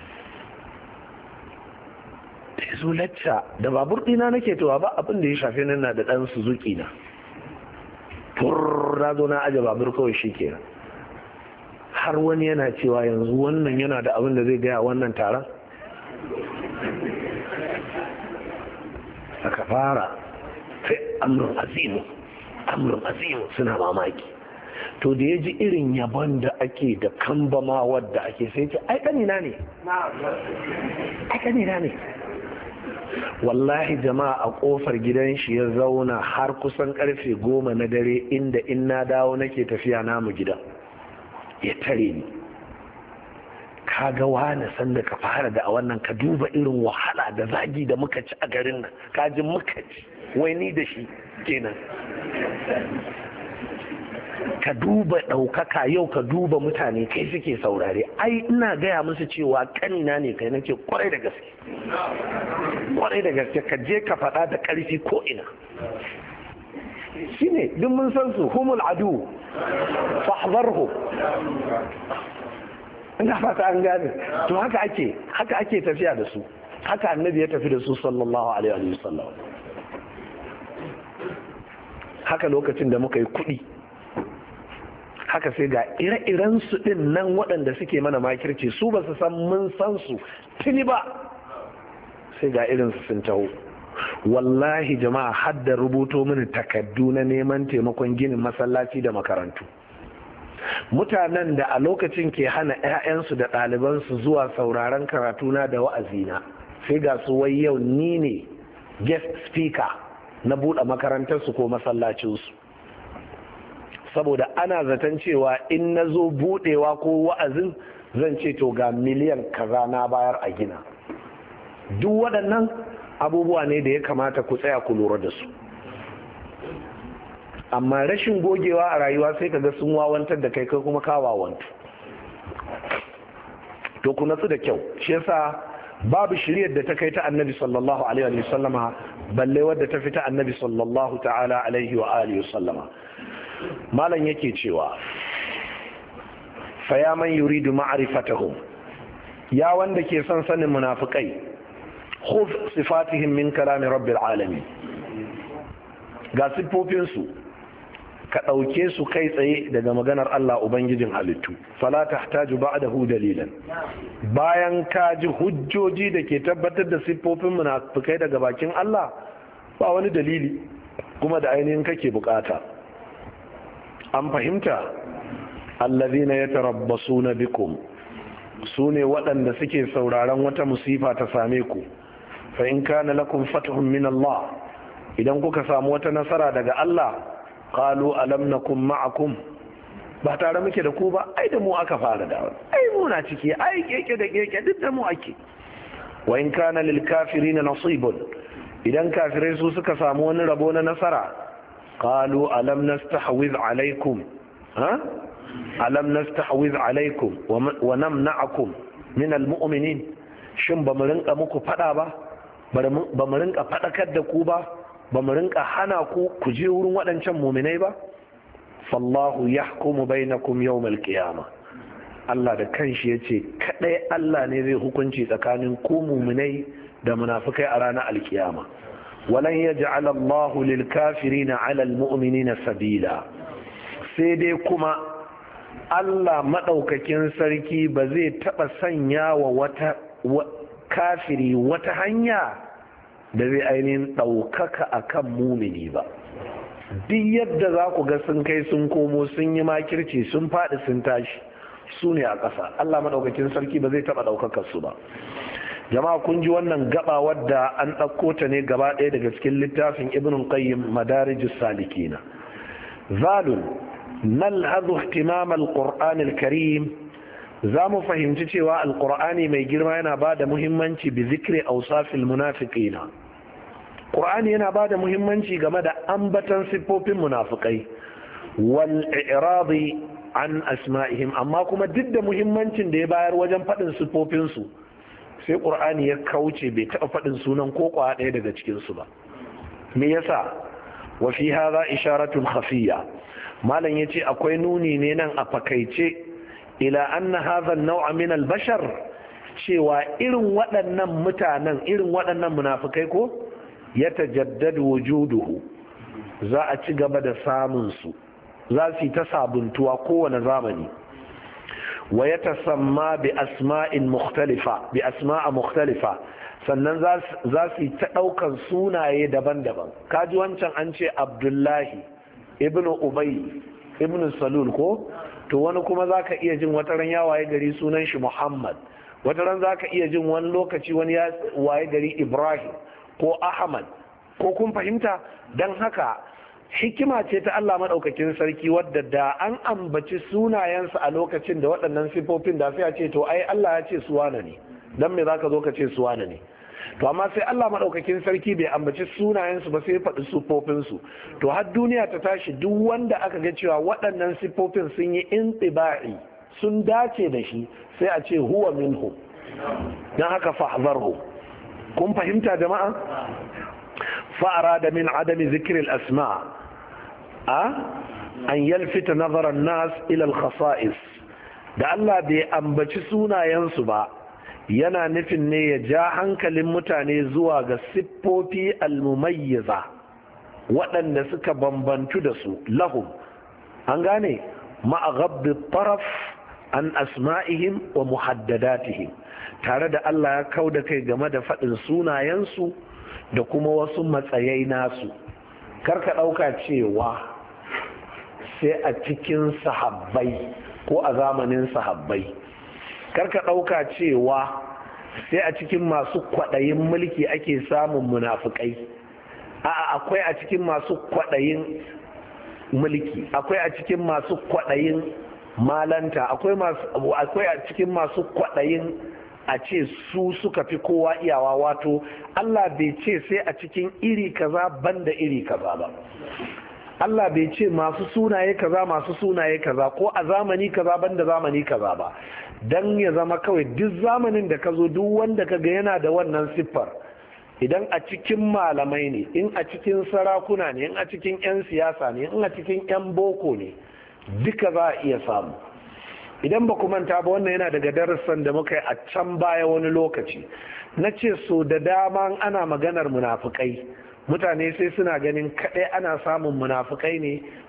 Da ya zo lacca da babur ɗina nake towa ba abin da ya shafe nan na da ɗan Suzuki na. Furr na zo na aje babur kawai shi kenan. Har wani yana cewa yanzu wannan yana da abin da zai gaya wannan taron. Aka fara sai amrun azimu amrun azimu suna mamaki. To da ya ji irin yabon da ake da kambama wadda ake sai ce ai kanina ne ai kanina ne wallahi jama'a a kofar gidan shi ya zauna har kusan karfe goma na dare, inda in na dawo nake tafiya namu gidan ya tare ni. Kaga wani sanda ka fara da a wannan, ka duba irin wahala da zagi da muka ci a garin nan, kaji muka ci wai ni da shi kenan. Ka duba ɗaukaka yau, ka duba mutane kai suke saurare. Ai ina gaya musu cewa kanina ne kai, nake kwarai da gaske kwarai da gaske ka je ka faɗa da ƙarfi ko ina. Shine duk mun san su, humul adu fahzarhu. Ina fata an gane. To haka ake haka ake tafiya da su, haka annabi ya tafi da su sallallahu alaihi wa sallam. Haka lokacin da muka yi kuɗi, haka sai ga ire-iren su din nan waɗanda suke mana makirci, su ba su san mun san su tuni ba, sai ga irin su sun taho. Wallahi jama'a hadda rubuto mini takaddu na neman taimakon ginin masallaci da makarantu. Mutanen da a lokacin ke hana 'ya'yansu da ɗalibansu zuwa sauraron karatuna da wa'azina, sai ga su wai yau ni ne guest speaker na buɗe makarantarsu ko masallacinsu. Saboda ana zaton cewa in na zo buɗewa ko wa'azin zan ce to ga miliyan kaza na bayar a gina. Duk waɗannan abubuwa ne da ya kamata ku tsaya ku lura da su. Amma rashin gogewa a rayuwa sai kaga sun wawantar da kai kai kuma ka wawantu. To ku natsu da kyau. Shi yasa babu shiriyar da ta kai ta annabi sallallahu alaihi wa sallama, balle wadda ta fi ta annabi sallallahu ta'ala alaihi wa alihi wa sallama. Malam yake cewa fa ya man yuridu ma'rifatahum, ya wanda ke son sanin munafikai, khudh sifatihim min kalami rabbil alamin. Ga siffofin su ka ɗauke su kai tsaye daga maganar Allah Ubangijin halittu fala tahtaju ba'dahu dalilan bayan ka ji hujjoji da ke tabbatar da siffofin munafikai daga bakin Allah ba wani dalili kuma da ainihin kake bukata an fahimta allazina yatarabbasuna bikum sune waɗanda suke sauraron wata musifa ta same ku fa in kana lakum fathun min Allah idan kuka samu wata nasara daga Allah qalu alam nakum ma'akum ba tare muke da ku ba ai da mu aka fara da ai mu na ciki ai keke da keke duk da mu ake wa in kana lil kafirin nasibun idan kafirai su suka samu wani rabo na nasara qalu alam nastahwiz alaikum ha alam nastahwiz alaikum wa namna'akum min almu'minin shin ba mu rinka muku fada ba ba mu rinka fadakar da ku ba ba mu rinka hana ku ku je wurin waɗancan muminai ba fallahu yahkumu bainakum yawmal qiyamah Allah da kanshi yace kadai Allah ne zai hukunci tsakanin ku muminai da munafikai a ranar alkiyama walan yaj'al Allahu lil kafirina 'ala al mu'minina sabila sai dai kuma Allah madaukakin sarki ba zai taba sanya wa wata kafiri wata hanya da zai ainihin ɗaukaka a kan mumini ba duk yadda za ku ga sun kai sun komo sun yi makirci sun faɗi sun tashi su ne a ƙasa Allah maɗaukakin sarki ba zai taɓa ɗaukakar su ba jama'a kun ji wannan gaba wadda an ɗauko ta ne gaba ɗaya daga cikin littafin ibn qayyim madarijus salikina zalun nalhadhu ihtimam alquran alkarim za mu fahimci cewa alqur'ani mai girma yana ba da muhimmanci bi zikri awsafil munafiqina Qur'ani yana ba da muhimmanci game da ambatan siffofin munafikai wal i'radi an asma'ihim amma kuma duk da muhimmancin da ya bayar wajen faɗin siffofinsu sai Qur'ani ya kauce bai taɓa faɗin sunan ko kwa ɗaya daga cikinsu ba me yasa wa fi hadha isharatun khafiyya malam yace akwai nuni ne nan a fakaice ila anna hadha an-naw'a min al-bashar cewa irin waɗannan mutanen irin waɗannan munafikai ko ya tajaddadu wujuduhu za a ci gaba da samun su za su yi ta sabuntuwa kowane zamani wa ya tasamma bi asma'in mukhtalifa bi asma'a mukhtalifa sannan za su yi ta ɗaukan sunaye daban-daban kaji wancan an ce abdullahi ibnu ubay ibnu salul ko to wani kuma za ka iya jin wata ran ya waye gari sunan shi muhammad wata ran za ka iya jin wani lokaci wani ya waye gari ibrahim ko ahmad ko kun fahimta don haka hikima ce ta Allah maɗaukakin sarki wadda da an ambaci sunayensu a lokacin da waɗannan sifofin da sai a ce to ai Allah ya ce suwana ne don me za ka zo ka ce suwana ne to amma sai Allah maɗaukakin sarki bai ambaci sunayensu ba sai faɗi sifofinsu to har duniya ta tashi duk wanda aka ga cewa waɗannan sifofin sun yi intiba'i sun dace da shi sai a ce huwa minhu don haka fahzarhu kun fahimta jama'a fa'ara da min adami zikirin asma a an yalfita nazarar nas ilal khasa'is da Allah bai ambaci sunayensu ba yana nufin ne ya ja hankalin mutane zuwa ga siffofi almumayyiza waɗanda suka bambantu da su lahum an gane ma'agabbi taraf an asma'ihim wa muhaddadatihim tare da Allah ya kau da kai game da faɗin sunayensu da kuma wasu matsayai nasu karka ɗauka cewa sai a cikin sahabbai ko a zamanin sahabbai karka ɗauka cewa sai a cikin masu kwaɗayin mulki ake samun munafukai a'a akwai a cikin masu kwaɗayin mulki akwai a cikin masu kwaɗayin malanta akwai a cikin masu kwaɗayin a ce su suka fi kowa iyawa wato Allah bai ce sai a cikin iri kaza banda iri kaza ba Allah bai ce masu sunaye kaza masu sunaye kaza ko a zamani kaza banda zamani kaza ba dan ya zama kawai duk zamanin da ka zo duk wanda ka ga yana da wannan siffar idan a cikin malamai ne in a cikin sarakuna ne in a cikin 'yan siyasa ne in a cikin 'yan boko ne duka za a iya samu idan ba ku manta ba wannan yana daga darussan da muka yi a can baya wani lokaci na ce so da dama ana maganar munafukai mutane sai suna ganin kaɗai ana samun munafukai ne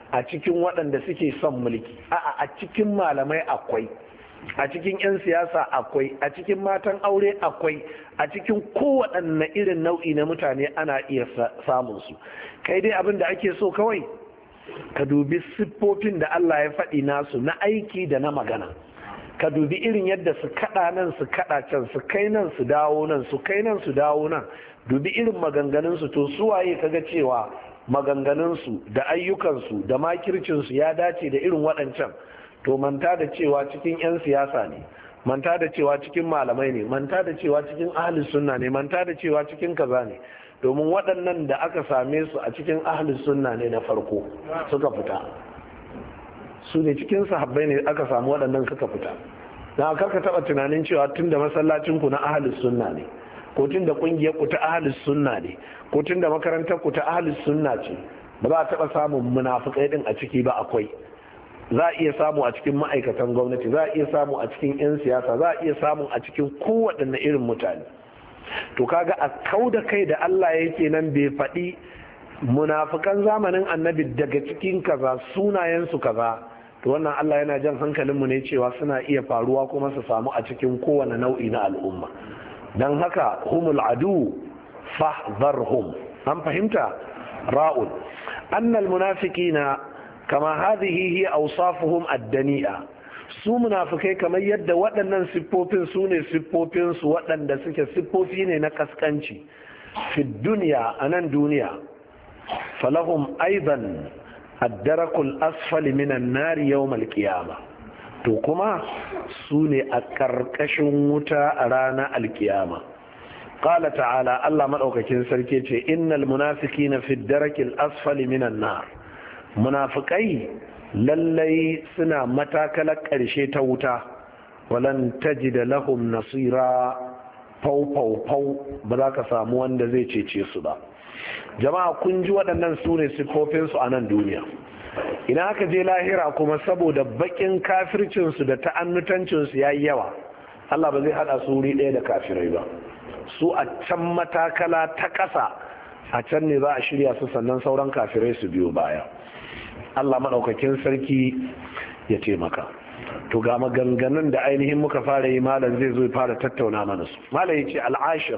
a cikin waɗanda suke son mulki, a'a a cikin malamai akwai, a cikin 'yan siyasa akwai, a cikin matan aure akwai, a cikin kowaɗanne irin nau'i na mutane ana iya samun su. Kai dai abin da ake so kawai ka dubi siffofin da Allah ya faɗi nasu na aiki da na magana, ka dubi irin yadda su kaɗa nan su kaɗa can, su kai nan su dawo nan, su kai nan su dawo nan, dubi irin maganganunsu. To suwaye kaga cewa maganganunsu da ayyukansu da makircinsu ya dace da irin waɗancan, to manta da cewa cikin 'yan siyasa ne, manta da cewa cikin malamai ne, manta da cewa cikin ahlus sunna ne, manta da cewa cikin kaza ne, domin waɗannan da aka same su a cikin ahlus sunna ne na farko suka fita, su ne cikin sahabbai ne aka samu waɗannan suka fita. Na karka taɓa tunanin cewa tun da masallacinku na ahlus sunna ne, ko tun da ƙungiyar ku ta ahlus sunna ne, ko tun da makarantar ku ta ahlus sunna ce, ba za a taɓa samun munafukai ɗin a ciki ba. Akwai, za a iya samu a cikin ma'aikatan gwamnati, za a iya samu a cikin 'yan siyasa, za a iya samu a cikin kowaɗanne irin mutane. To kaga a kau da kai da Allah yake nan bai faɗi munafukan zamanin annabi daga cikin kaza sunayensu kaza, to wannan Allah yana jan hankalinmu ne cewa suna iya faruwa kuma su samu a cikin kowane nau'i na al'umma. Don haka humul adu fahdharhum. An fahimta? ra'ul annal munafiqina kama hadhihi hi awsafuhum ad-dani'a, su munafikai kamar yadda waɗannan siffofin su ne siffofin su waɗanda suke siffofi ne na kaskanci fi duniya, a nan duniya. falahum aidan ad-darakul asfali minan nari yawmal qiyamah, to kuma su ne a ƙarƙashin wuta a ranar alkiyama. qala ta'ala, Allah madaukakin sarki ce innal munafiqina fi ad-darakil asfali minan nar, munafikai lallai suna matakalar ƙarshe ta wuta. walan tajida lahum nasira, fau fau fau ba za ka samu wanda zai cece su ba. Jama'a kun ji waɗannan su ne siffofinsu a nan duniya. Idan aka je lahira kuma saboda baƙin kafircinsu da ta'annutancinsu ya yi yawa, Allah ba zai haɗa su wuri ɗaya da kafirai ba. Su a can matakala ta ƙasa, a can ne za a shirya su, sannan sauran kafirai su biyo baya. Allah maɗaukakin sarki ya taimaka. To ga maganganun da ainihin muka fara yi, malam zai zo fara tattauna mana su. Malam ya ce al'ashira,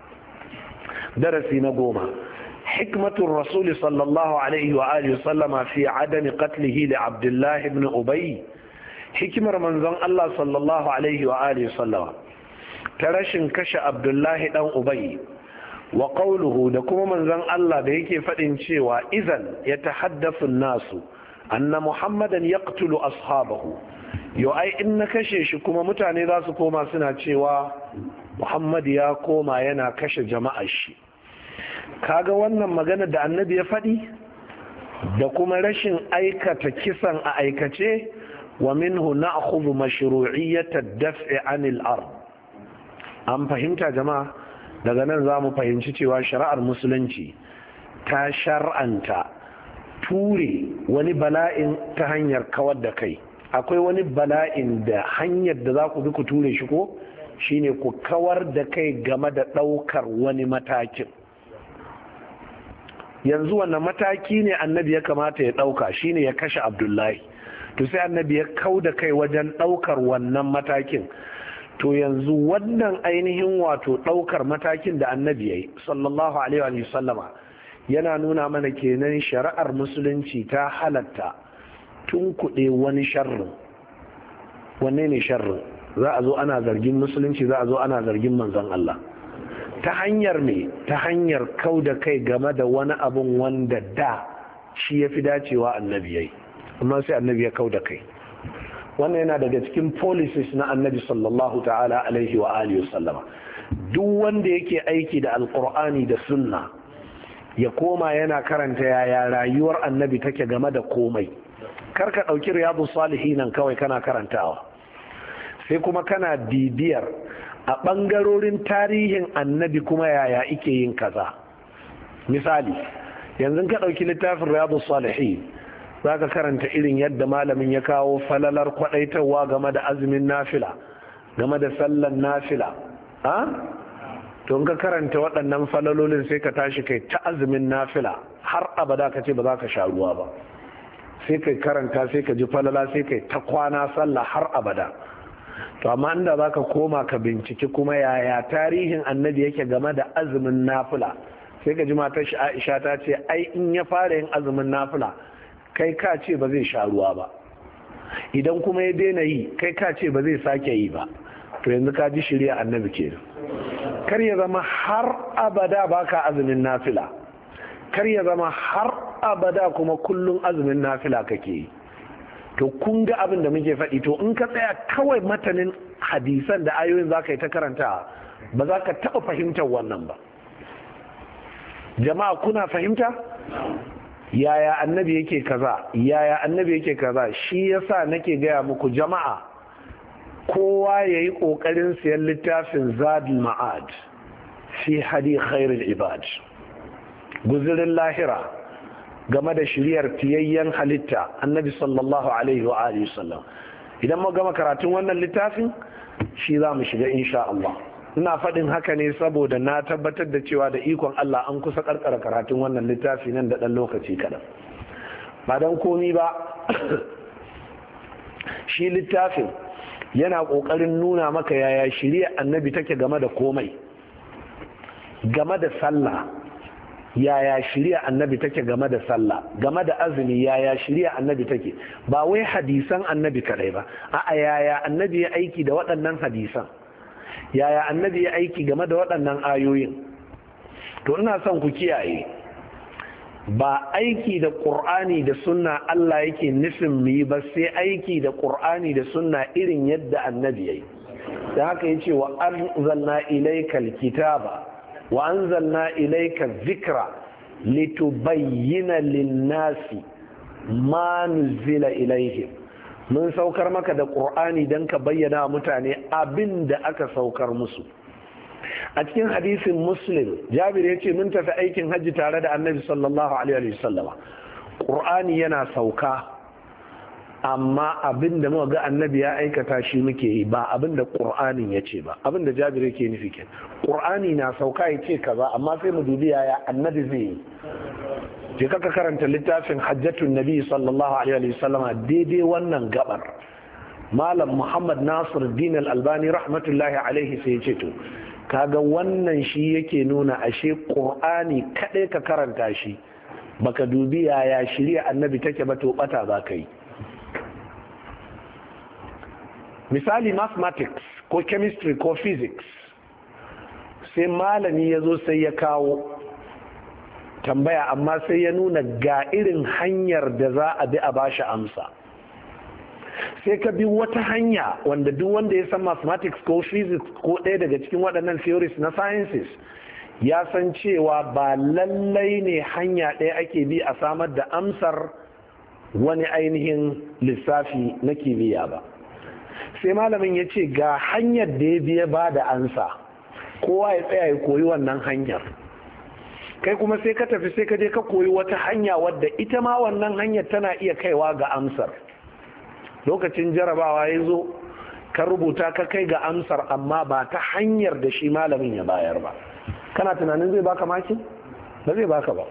darasi na goma, hikmatun rasuli sallallahu alaihi wa alihi sallama fi adami qatlihi li abdullah ibn ubay, hikimar manzon Allah sallallahu alaihi wa alihi sallama ta rashin kashe abdullahi dan ubay, wa qawluhu, da kuma manzon Allah da yake fadin cewa idan ya tahaddathu nasu anna muhammadan yaqtulu ashabahu, yo ai in na kashe shi kuma mutane za su koma suna cewa muhammad ya koma yana kashe jama'ar shi. Kaga wannan magana da annabi ya faɗi da kuma rashin aikata kisan a aikace, wa minhu na'khudhu mashru'iyyata ad-daf'i 'anil ard. An fahimta jama'a? Daga nan za mu fahimci cewa shari'ar musulunci ta shar'anta ture wani bala'in ta hanyar kawar da kai. Akwai wani bala'in da hanyar da za ku bi ku ture shi ko shine ku kawar da kai game da ɗaukar wani matakin. Yanzu wannan mataki ne annabi ya kamata ya ɗauka, shine ya kashe Abdullahi. To sai annabi ya kau da kai wajen ɗaukar wannan matakin. To yanzu wannan ainihin wato ɗaukar matakin da annabi ya yi sallallahu alaihi wa sallama yana nuna mana kenan shari'ar musulunci ta halatta tun kuɗe wani sharrin. Wanne ne sharrin? Za a zo ana zargin musulunci, za a zo ana zargin manzon Allah. Ta hanyar ne, ta hanyar kau da kai game da wani abun wanda da shi ya fi dacewa annabi ya yi, amma sai annabi ya kau da kai. Wannan yana daga cikin policies na annabi sallallahu ta'ala alaihi wa alihi sallama. Duk wanda yake aiki da alkur'ani da sunna ya koma yana karanta yaya rayuwar annabi take game da komai. Kar ka ɗauki riyadu salihin nan kawai kana karantawa, sai kuma kana bibiyar a ɓangarorin tarihin annabi kuma yaya ike yin kaza. Misali, yanzu ka ɗauki littafin riyadu salihin, za ka karanta irin yadda malamin ya kawo falalar kwaɗaitarwa game da azumin nafila, game da sallan nafila. Ha? To ka karanta waɗannan falalolin sai ka tashi kai ta azumin nafila har abada ka ce ba za ka sha ruwa ba, sai kai karanta sai ka ji falala sai kai ta kwana sallah har abada. To amma inda za ka koma ka binciki kuma yaya tarihin annabi yake game da azumin nafila, sai ka ji matar shi Aisha ta ce ai in ya fara yin azumin nafila kai ka ce ba zai sha ruwa ba, idan kuma ya daina yi kai ka ce ba zai sake yi ba. To yanzu ka ji shirya annabi ke. Kar ya zama har abada baka azumin nafila, kar ya zama har abada kuma kullum azumin nafila kake yi. To kun ga abin da muke faɗi. To in ka tsaya kawai matanin hadisan da ayoyin za ka yi ta karanta ba za ka taɓa fahimtar wannan ba. Jama'a kuna fahimta? Yaya annabi yake kaza, yaya annabi yake kaza. Shi yasa nake gaya muku jama'a, kowa ya yi ƙoƙarin siyan littafin Zadul Ma'ad fi hadi khairul ibad, guzurin lahira game da shiriyar fiyayyen halitta annabi sallallahu alaihi wa alihi sallam. Idan mu gama karatun wannan littafin shi za mu shiga insha Allah. Ina faɗin haka ne saboda na tabbatar da cewa da ikon Allah an kusa karkara karatun wannan littafi nan da ɗan lokaci kaɗan. Ba don komi ba, shi littafin yana ƙoƙarin nuna maka yaya shiriyar annabi take game da komai, game da sallah yaya shirya annabi take game da sallah, game da azumi yaya shirya annabi take, ba wai hadisan annabi kadai ba, a yaya annabi ya aiki da waɗannan hadisan, yaya annabi ya aiki game da waɗannan ayoyin. To ina son ku kiyaye, ba aiki da ƙur'ani da sunna Allah yake nufin mu yi ba, sai aiki da ƙur'ani da sunna irin yadda annabi ya yi. Da haka yace wa anzalna ilaykal kitaba wa anzalna ilayka dhikra litubayyana lin-nasi ma nuzila ilayhim. Mun saukar maka da Qur'ani dan ka bayyana mutane abin da aka saukar musu. A cikin hadisin Muslim, Jabir yace mun tafi aikin hajji tare da Annabi sallallahu alaihi wasallama. Qur'ani yana sauka, amma abin da muka ga annabi ya aikata shi muke yi, ba abin da ƙur'anin ya ce ba. Abin da Jabir yake nufi ke ƙur'ani na sauka ya ce kaza, amma sai mu dubi yaya annabi zai yi. Je kaka karanta littafin Hajjatun Nabi sallallahu alaihi wasallam daidai wannan gabar, Malam Muhammad Nasiruddin Al-Albani rahmatullahi alaihi sai ya ce to kaga wannan shi yake nuna ashe ƙur'ani kadai ka karanta shi baka dubi yaya shirya annabi take ba, to bata za ka yi. Misali mathematics ko chemistry ko physics, sai malami ya zo sai ya kawo tambaya, amma sai ya nuna ga irin hanyar da za a bi a bashi amsa. Sai ka bi wata hanya wanda duk wanda ya san mathematics ko physics ko ɗaya daga cikin waɗannan theories na sciences ya san cewa ba lallai ne hanya ɗaya ake bi a samar da amsar wani ainihin lissafi na kimiyya ba. Sai malamin ya ce ga hanyar da ya biya ba da ansa, kowa ya tsaya ya koyi wannan hanyar. Kai kuma sai ka tafi sai ka je ka koyi wata hanya wadda ita ma wannan hanyar tana iya kaiwa ga amsar. Lokacin jarabawa ya zo ka rubuta ka kai ga amsar, amma ba ta hanyar da shi malamin ya bayar ba. Kana tunanin zai baka maki? Ba zai baka ba.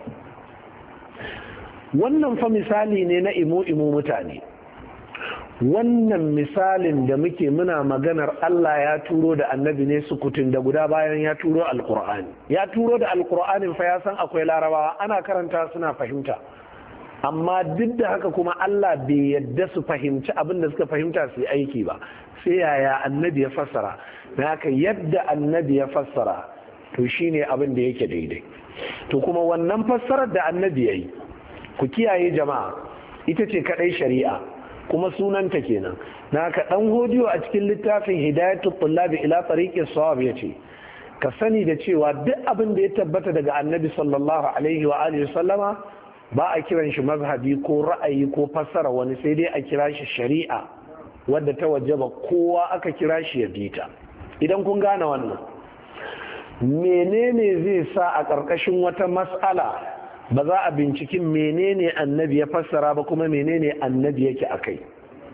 Wannan fa misali ne na imo-imo mutane. Wannan misalin da muke muna maganar Allah ya turo da annabi ne sukutun da guda bayan ya turo alkur'ani. Ya turo da alkur'anin fa ya san akwai larabawa ana karanta suna fahimta, amma duk da haka kuma Allah bai yadda su fahimci abin da suka fahimta su yi aiki ba, sai yaya annabi ya fassara. Na haka yadda annabi ya fassara to shine abin da yake daidai. To kuma wannan fassarar da annabi ya yi, ku kiyaye jama'a, ita ce kadai shari'a kuma sunanta kenan. Na ka dan hodiyo a cikin littafin Hidayatul Tullabi ila Tariqis Sawab yace ka sani da cewa duk abin da ya tabbata daga Annabi sallallahu alaihi wa alihi sallama ba a kiran shi mazhabi ko ra'ayi ko fassara wani, sai dai a kira shi shari'a wadda ta wajaba kowa aka kira shi ya bita. Idan kun gane wannan, menene zai sa a ƙarƙashin wata mas'ala ba za a binciken menene annabi ya fassara ba kuma menene annabi yake a kai?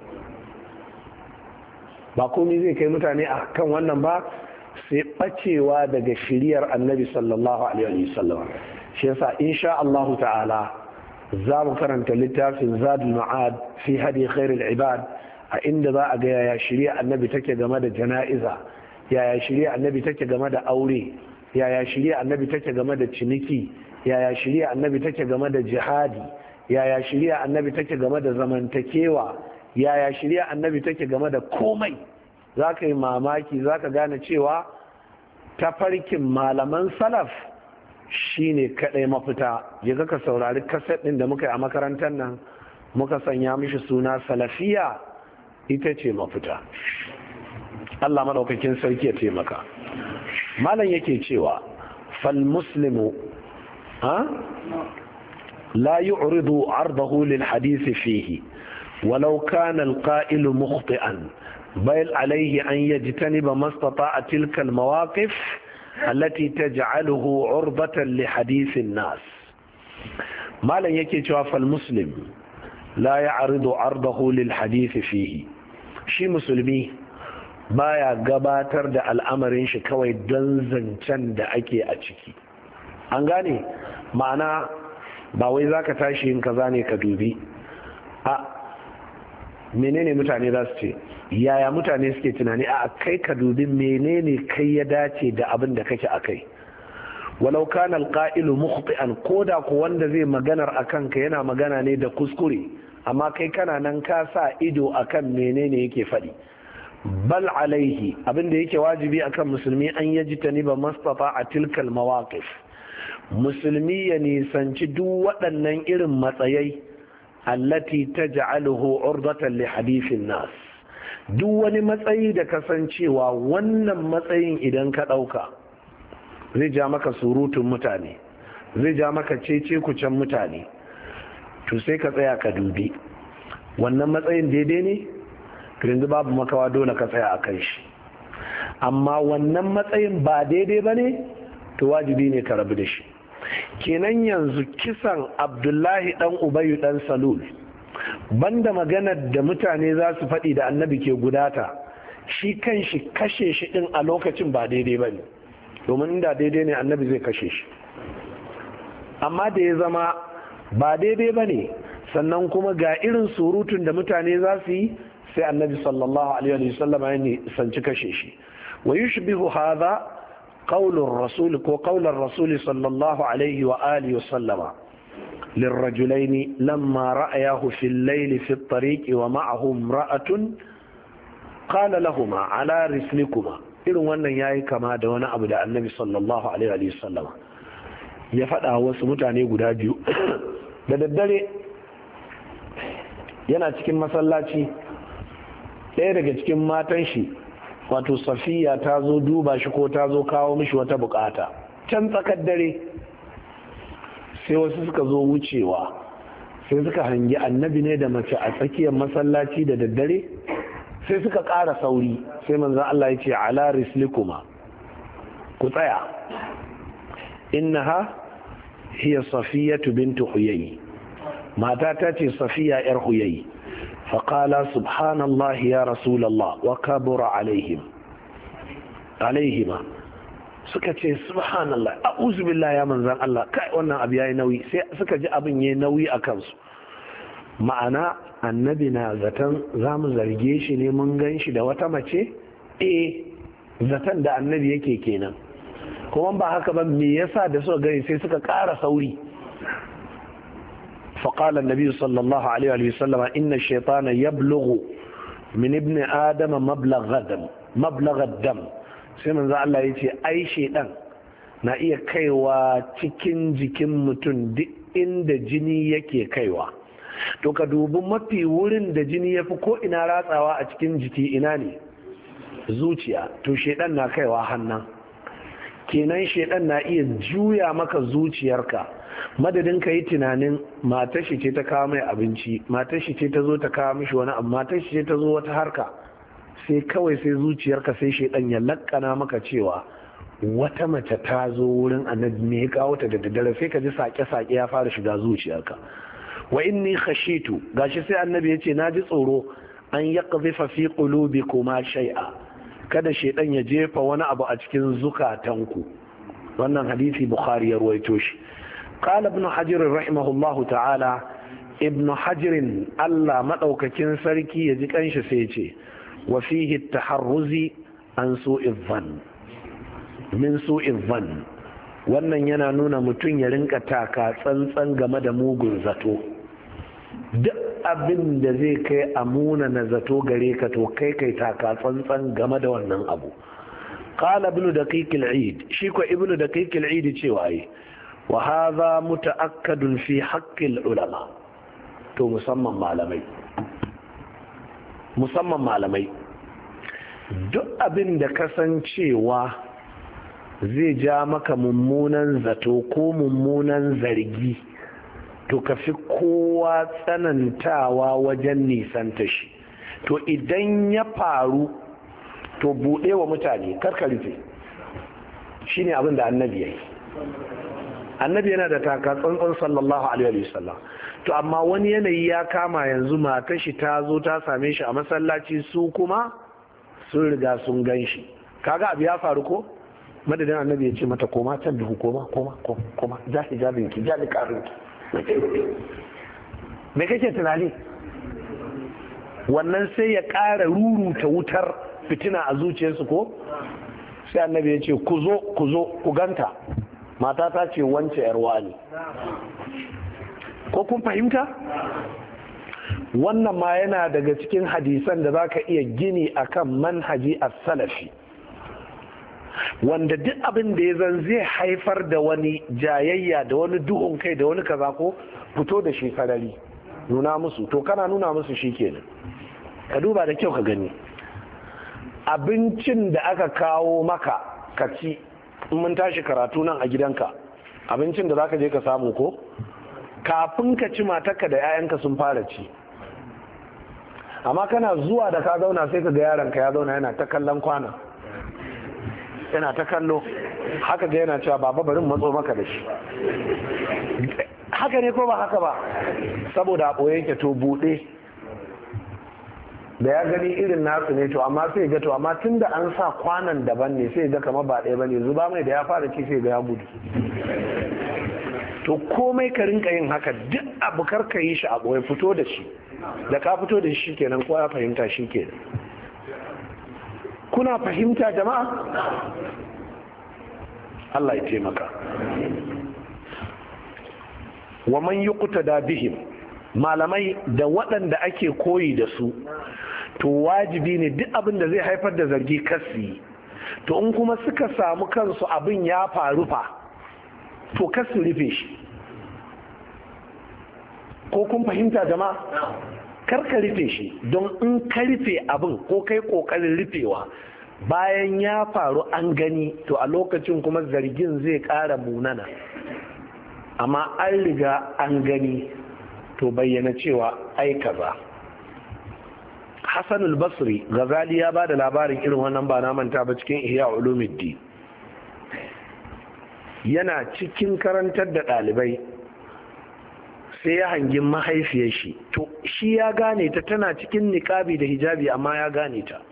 Ba komai zai kai mutane a kan wannan ba sai bacewa daga shiriyar annabi sallallahu alaihi wasallam. Shi yasa insha Allah ta'ala za mu karanta littafin zadul ma'ad fi hadi khairul ibad a inda za a ga yaya shirya annabi take game da jana'iza, yaya shirya annabi take game da aure, yaya shirya annabi take game da ciniki, yaya shirya annabi take game da jihadi, yaya shirya annabi take game da zamantakewa, yaya shirya annabi take game da komai. Za ka yi mamaki, za ka gane cewa tafarkin malaman salaf shine kadai mafita. Je ka saurari kaset din da muka yi a makarantar nan, muka sanya mishi suna salafiya ita ce mafita. Allah madaukakin sarki ya taimaka. Malam yake cewa fal muslimu ha la yu'ridu 'ardahu lil hadith fihi walau kana al qa'il mukhti'an bal alayhi an yajtaniba ma istata'a tilka al mawaqif allati taj'aluhu 'urdatan li hadith an nas. Malam yake cewa fal muslim la ya'ridu 'ardahu lil hadith fihi, shi musulmi baya gabatar da al'amarin shi kawai don zancen da ake a ciki. An gane ma'ana ba wai za ka tashi yin kaza ne ka dubi a menene mutane za su ce, yaya mutane suke tunani, a kai ka dubi menene kai ya dace da abin da kake a kai. Walau kana alqa'ilu mukhti'an, koda ko wanda zai maganar akan ka yana magana ne da kuskure, amma kai kana nan ka sa ido akan menene yake faɗi. Bal alaihi, abinda yake wajibi akan musulmi an yaji taniba mastata a tilkal mawaqif, musulmi ya nisanci duk waɗannan irin matsayai allati taj'aluhu urdatan li hadithin nas. Duk wani matsayi da kasancewa wannan matsayin idan ka ɗauka zai ja maka surutun mutane, zai ja maka cece kucen mutane, to sai ka tsaya ka dubi wannan matsayin daidai ne, yanzu babu makawa dole ka tsaya a kan shi. Amma wannan matsayin ba daidai ba ne, to wajibi ne ka rabu da shi. Kenan yanzu kisan Abdullahi dan Ubayyu dan Salul, banda maganar da mutane za su faɗi da annabi ke gudata, shi kan shi kashe shi ɗin a lokacin ba daidai ba ne, domin inda daidai ne annabi zai kashe shi. Amma da ya zama ba daidai ba ne, sannan kuma ga irin surutun da mutane za su yi, sai annabi sallallahu alaihi wa sallam ya nisanci kashe shi. Wa yushbihu hadha qawlur rasul ko qawlar rasul sallallahu alaihi wa alihi wa sallama lirrajulaini lamma ra'ayahu fil layli fi at-tariq wa ma'ahu imra'atun qala lahumu ala rislikuma. Irin wannan yayi kama da wani abu da annabi sallallahu alaihi wa sallama ya faɗa wasu mutane guda biyu da daddare yana cikin masallaci. Ɗaya daga cikin matan shi wato Safiya ta zo duba shi ko ta zo kawo mishi wata bukata can tsakar dare, sai wasu suka zo wucewa, sai suka hangi annabi ne da mace a tsakiyar masallaci da daddare, sai suka ƙara sauri, sai manzon Allah ya ce ala rislikuma, ku tsaya, innaha hiya Safiyatu bintu Huyay, mata ta ce Safiya yar Huyay. فقال سبحان الله يا رسول الله وكبر عليهم عليهما, suka ce subhanallah a'udhu billahi ya manzan Allah, kai wannan abu yayi nauyi, sai suka ji abin yayi nauyi a kansu. Ma'ana annabi na zaton zamu zarge shi ne mun gan shi da wata mace, eh zaton da annabi yake kenan, kuma ba haka ba me yasa da suka gani sai suka ƙara sauri. فقال النبي صلى الله عليه وسلم إن الشيطان يبلغ من ابن آدم مبلغ الدم مبلغ الدم sai manzo Allah ya ce ai shedan na iya kaiwa cikin jikin mutum duk inda jini yake kaiwa. To ka dubi mafi wurin da jini ya fi ko ina ratsawa a cikin jiki ina ne? Zuciya. To shedan na kaiwa hannan, kenan shedan na iya juya maka zuciyarka, madadin ka yi tunanin matar shi ce ta kawo mai abinci, matar shi ce ta zo ta kawo mishi wani abu, matar shi ce ta zo wata harka, sai kawai sai zuciyarka sai shaidan ya lakkana maka cewa wata mace ta zo wurin annabi ne ya kawo ta da daddare, sai ka ji sake-sake ya fara shiga zuciyarka. Wa inni khashitu, gashi sai annabi ya ce naji tsoro an yaqdhifa fi qulubikuma shay'a, kada shaidan ya jefa wani abu a cikin zukatanku. Wannan hadisi Bukhari ya ruwaito shi. qala ibn hajar rahimahullahu ta'ala, ibn hajar Allah madaukakin sarki ya ji kanshi sai ce wa fihi at-taharruzi an su'i dhann min su'i dhann, wannan yana nuna mutum ya rinka taka tsantsan game da mugun zato. Duk abin da zai kai amuna na zato gare ka to kai kai taka tsantsan game da wannan abu. قال ابن دقيق العيد شيكو ابن دقيق العيد cewa ai wa hadha mutaakkadun fi haqqi ulama, to musamman malamai musamman malamai duk abin da kasancewa zai ja maka mummunan zato ko mummunan zargi to ka fi kowa tsanantawa wajen nisanta shi. To idan ya faru to buɗe wa mutane karka rufe, shi ne abin da annabi ya yi. Annabi yana da taka tsantsan sallallahu alaihi wasallam. To amma wani yanayi ya kama yanzu matar shi ta zo ta same shi a masallaci, su kuma sun riga sun gan shi, kaga abu ya faru ko madadin annabi ya ce mata koma can duhu, koma koma koma ja hijabin ki, ja niqabin ki, me kake tunani? Wannan sai ya ƙara ruruta wutar fitina a zuciyarsu ko? Sai annabi ya ce ku zo ku zo ku ganta, mata ta ce wance yarwa ne. Ko kun fahimta? Wannan ma yana daga cikin hadisan da za ka iya gini akan manhaji as-salafi, wanda duk abin da ya zan zai haifar da wani jayayya da wani duhun kai da wani kaza ko fito da shi sarari, nuna musu. To kana nuna musu shi kenan. Ka duba da kyau ka gani abincin da aka kawo maka ka ci, in mun tashi karatu nan a gidanka, abincin da zaka je ka samu ko kafin ka ci matarka da 'ya'yanka sun fara ci, amma kana zuwa da ka zauna sai ka ga yaronka ya zauna yana ta kallon kwana, yana ta kallo, haka ga yana cewa baba bari matso maka da shi. Haka ne ko ba haka ba? Saboda a ɓoye yake, to buɗe. Da ya gani irin nasu ne, to amma sai ga to amma tun da an sa kwanan daban ne sai ga kamar ba ɗaya bane, zuba mai da ya fara ci sai ga ya gudu. To komai ka rinka yin haka, duk abu kar ka yi shi a ɓoye, fito da shi. Da ka fito da shi kenan ko ya fahimta shi kenan. Kuna fahimta jama'a? Allah ya taimaka. Wa man yuqtada bihim, malamai da waɗanda ake koyi da su, to wajibi ne duk abin da zai haifar da zargi kasi. To in kuma suka samu kansu abin ya faru fa, to kasu rufe shi. Ko kun fahimta jama'a? Kar ka rufe shi, don in ka rufe abin ko kai kokarin rufewa bayan ya faru an gani, to a lokacin kuma zargin zai ƙara munana. Amma an riga an gani, to bayyana cewa ai kaza. Hassan al-Basri, Ghazali ya ba da labarin irin wannan, ba na manta ba, cikin Ihya Ulumuddin. Yana cikin karantar da ɗalibai sai ya hangi mahaifiyar shi, to shi ya gane ta tana cikin niqabi da hijabi, amma ya gane ta.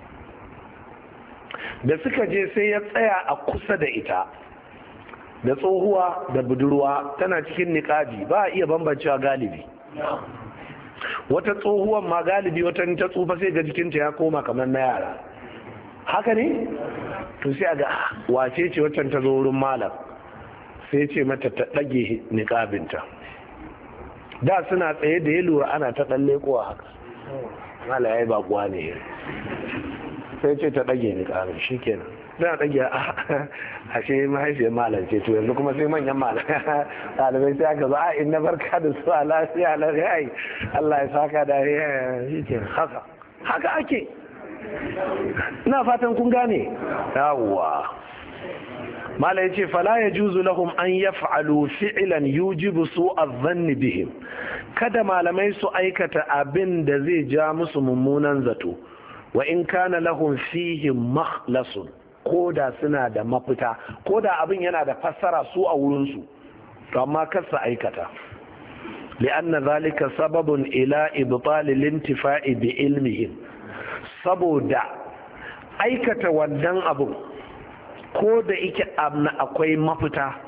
Da suka je sai ya tsaya a kusa da ita, da tsohuwa da budurwa, tana cikin niqabi, ba a iya bambancewa galibi. Wata tsohuwan ma galibi wata ta tsufa sai ga jikinta ya koma kamar na yara, haka ne? To sai a ga wace ce waccan ta zo wurin malam, sai ce mata ta ɗage niqabinta. Da suna tsaye da ya lura ana ta ɗan leƙowa haka, mala ya yi baƙuwa ne, sai ce ta ɗage niqabin, shi kenan. Suna ɗage ashe mahaifiyar malam ce, to yanzu kuma sai manyan malam ɗalibai sai aka zo a in na barka da su a lafiya lafiya, Allah ya saka da ya haka haka ake. Ina fatan kun gane. Yawwa malam yace fala yajuzu lahum an yaf'alu fi'lan yujibu su'a dhanni bihim, kada malamai su aikata abin da zai ja musu mummunan zato, wa in kana lahum fihi makhlasun, ko da suna da mafita, ko da abin yana da fassara su a wurinsu, to amma kasa aikata. li'anna zalika sababun ila ibtali lintifa'i bi ilmihim, saboda aikata wannan abin ko da yake amna akwai mafita,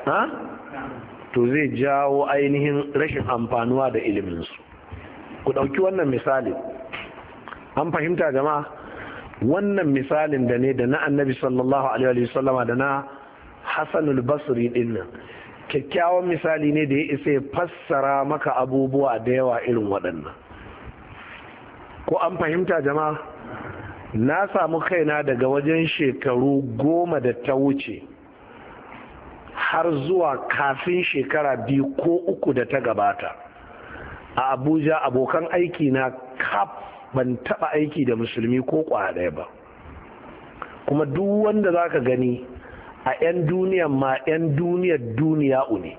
ha to zai jawo ainihin rashin amfanuwa da iliminsu. Ku ɗauki wannan misali, an fahimta jama'a, wannan misalin da ne da na annabi sallallahu alaihi wasallama da na Hassanul Basri din nan kyakkyawan misali ne da ya isa ya fassara maka abubuwa da yawa irin waɗannan. Ko an fahimta jama'a? Na samu kaina daga wajen shekaru goma da ta wuce har zuwa kafin shekara biyu ko uku da ta gabata a Abuja, abokan aiki na kaf ban taba aiki da musulmi ko kwaya ɗaya ba, kuma duk wanda zaka gani a 'yan duniyan ma 'yan duniyar duniya ne.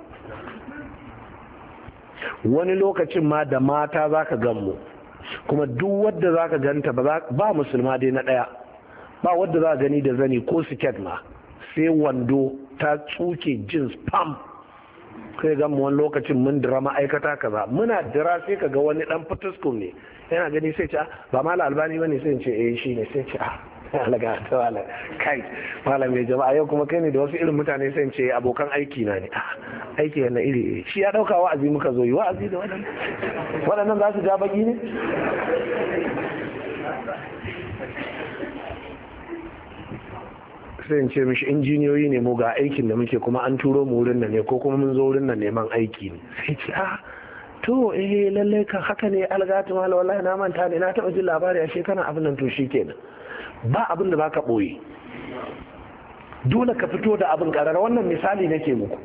Wani lokacin ma da mata zaka gan mu, kuma duk wadda zaka ganta ba musulma dai na ɗaya, ba wadda za gani da zani ko siket ma sai wando ta tsuke jeans pam, kai ga mu wani lokacin mun dira ma'aikata kaza muna dira sai ka ga wani dan fituskun ne yana gani sai ce ba mala albani bane sai ce eh shi ne sai ce ah alaga ta wala kai malam mai jama'a yau kuma kai ne da wasu irin mutane sai ce abokan aiki na ne aiki na iri shi ya dauka wa'azi muka zo yi wa'azi da waɗannan waɗannan za su ja baki ne. sai in ce mishi injiniyoyi ne mu ga aikin da muke kuma an turo mu wurin nan ne ko kuma mun zo wurin nan neman aiki ne. Sai ce ah to eh lalle kan haka ne algatu mala wallahi na manta ne na taba jin labari a shekara abin nan to shikenan ba abin da baka boye, dole ka fito da abin karara. Wannan misali nake muku,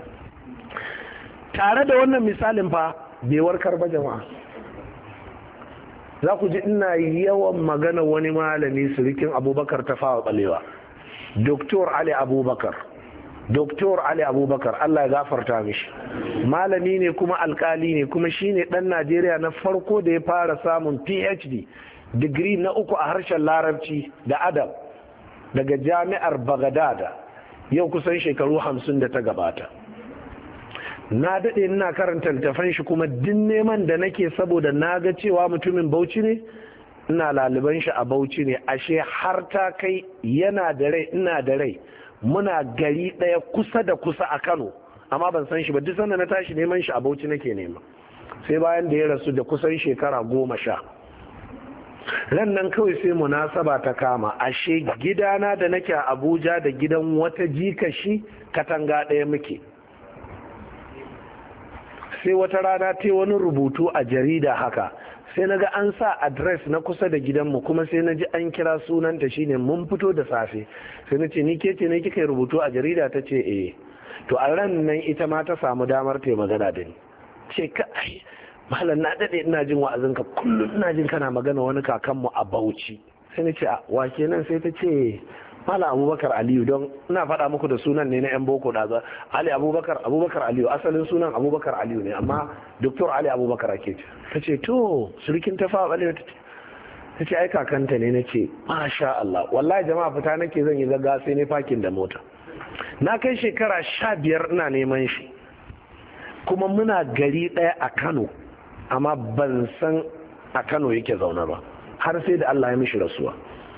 tare da wannan misalin fa bai warkar ba jama'a. Za ku ji ina yawan magana wani malami surikin Abubakar Tafawa Balewa, Doktor Ali Abubakar, Doktor Ali Abubakar, Allah ya gafarta mishi. Malami ne kuma alkali ne, kuma shine dan Najeriya na farko da ya fara samun P H D, digiri na uku a harshen Larabci da Adab daga Jami'ar Baghdad, yau kusan shekaru hamsin da ta gabata. Na daɗe ina karanta littafan shi, kuma din neman da nake saboda na ga cewa mutumin Bauchi ne, ina laliban shi a Bauchi ne, ashe har ta kai yana da rai ina da rai muna gari ɗaya kusa da kusa a Kano, amma ban san shi ba. Duk sanda na tashi neman shi a Bauchi nake nema, sai bayan da ya rasu da kusan shekara goma sha. Ran nan kawai sai munasaba ta kama, ashe gidana da nake a Abuja da gidan wata jika shi katanga ɗaya muke. Sai wata rana ta wani rubutu a jarida haka, sai na ga an sa adres na kusa da gidanmu, kuma sai na ji an kira sunanta shine mun fito da safe. Sai na ce ni ke ce ne kika yi rubutu a jarida? Ta ce eh. To a ran nan ita ma ta samu damar ta magana da ni, ce ka ai malam na dade ina jin wa'azinka, kullum ina jin kana magana wani kakanmu a Bauchi. Sai na ce a wa kenan? Sai ta ce Malam Abubakar Aliyu, don ina faɗa muku da sunan ne na yan boko da za Ali Abubakar Abubakar Aliyu, asalin sunan Abubakar Aliyu ne, amma Doktor Ali Abubakar ake ce. Ta ce to surukin ta faɗa ne. Ta ce ai kakanta ne. Na ce masha Allah, wallahi jama'a fita nake zan yi zaga sai ne fakin da mota. Na kai shekara sha biyar ina neman shi, kuma muna gari ɗaya a Kano, amma ban san a Kano yake zaune ba har sai da Allah ya mishi rasuwa.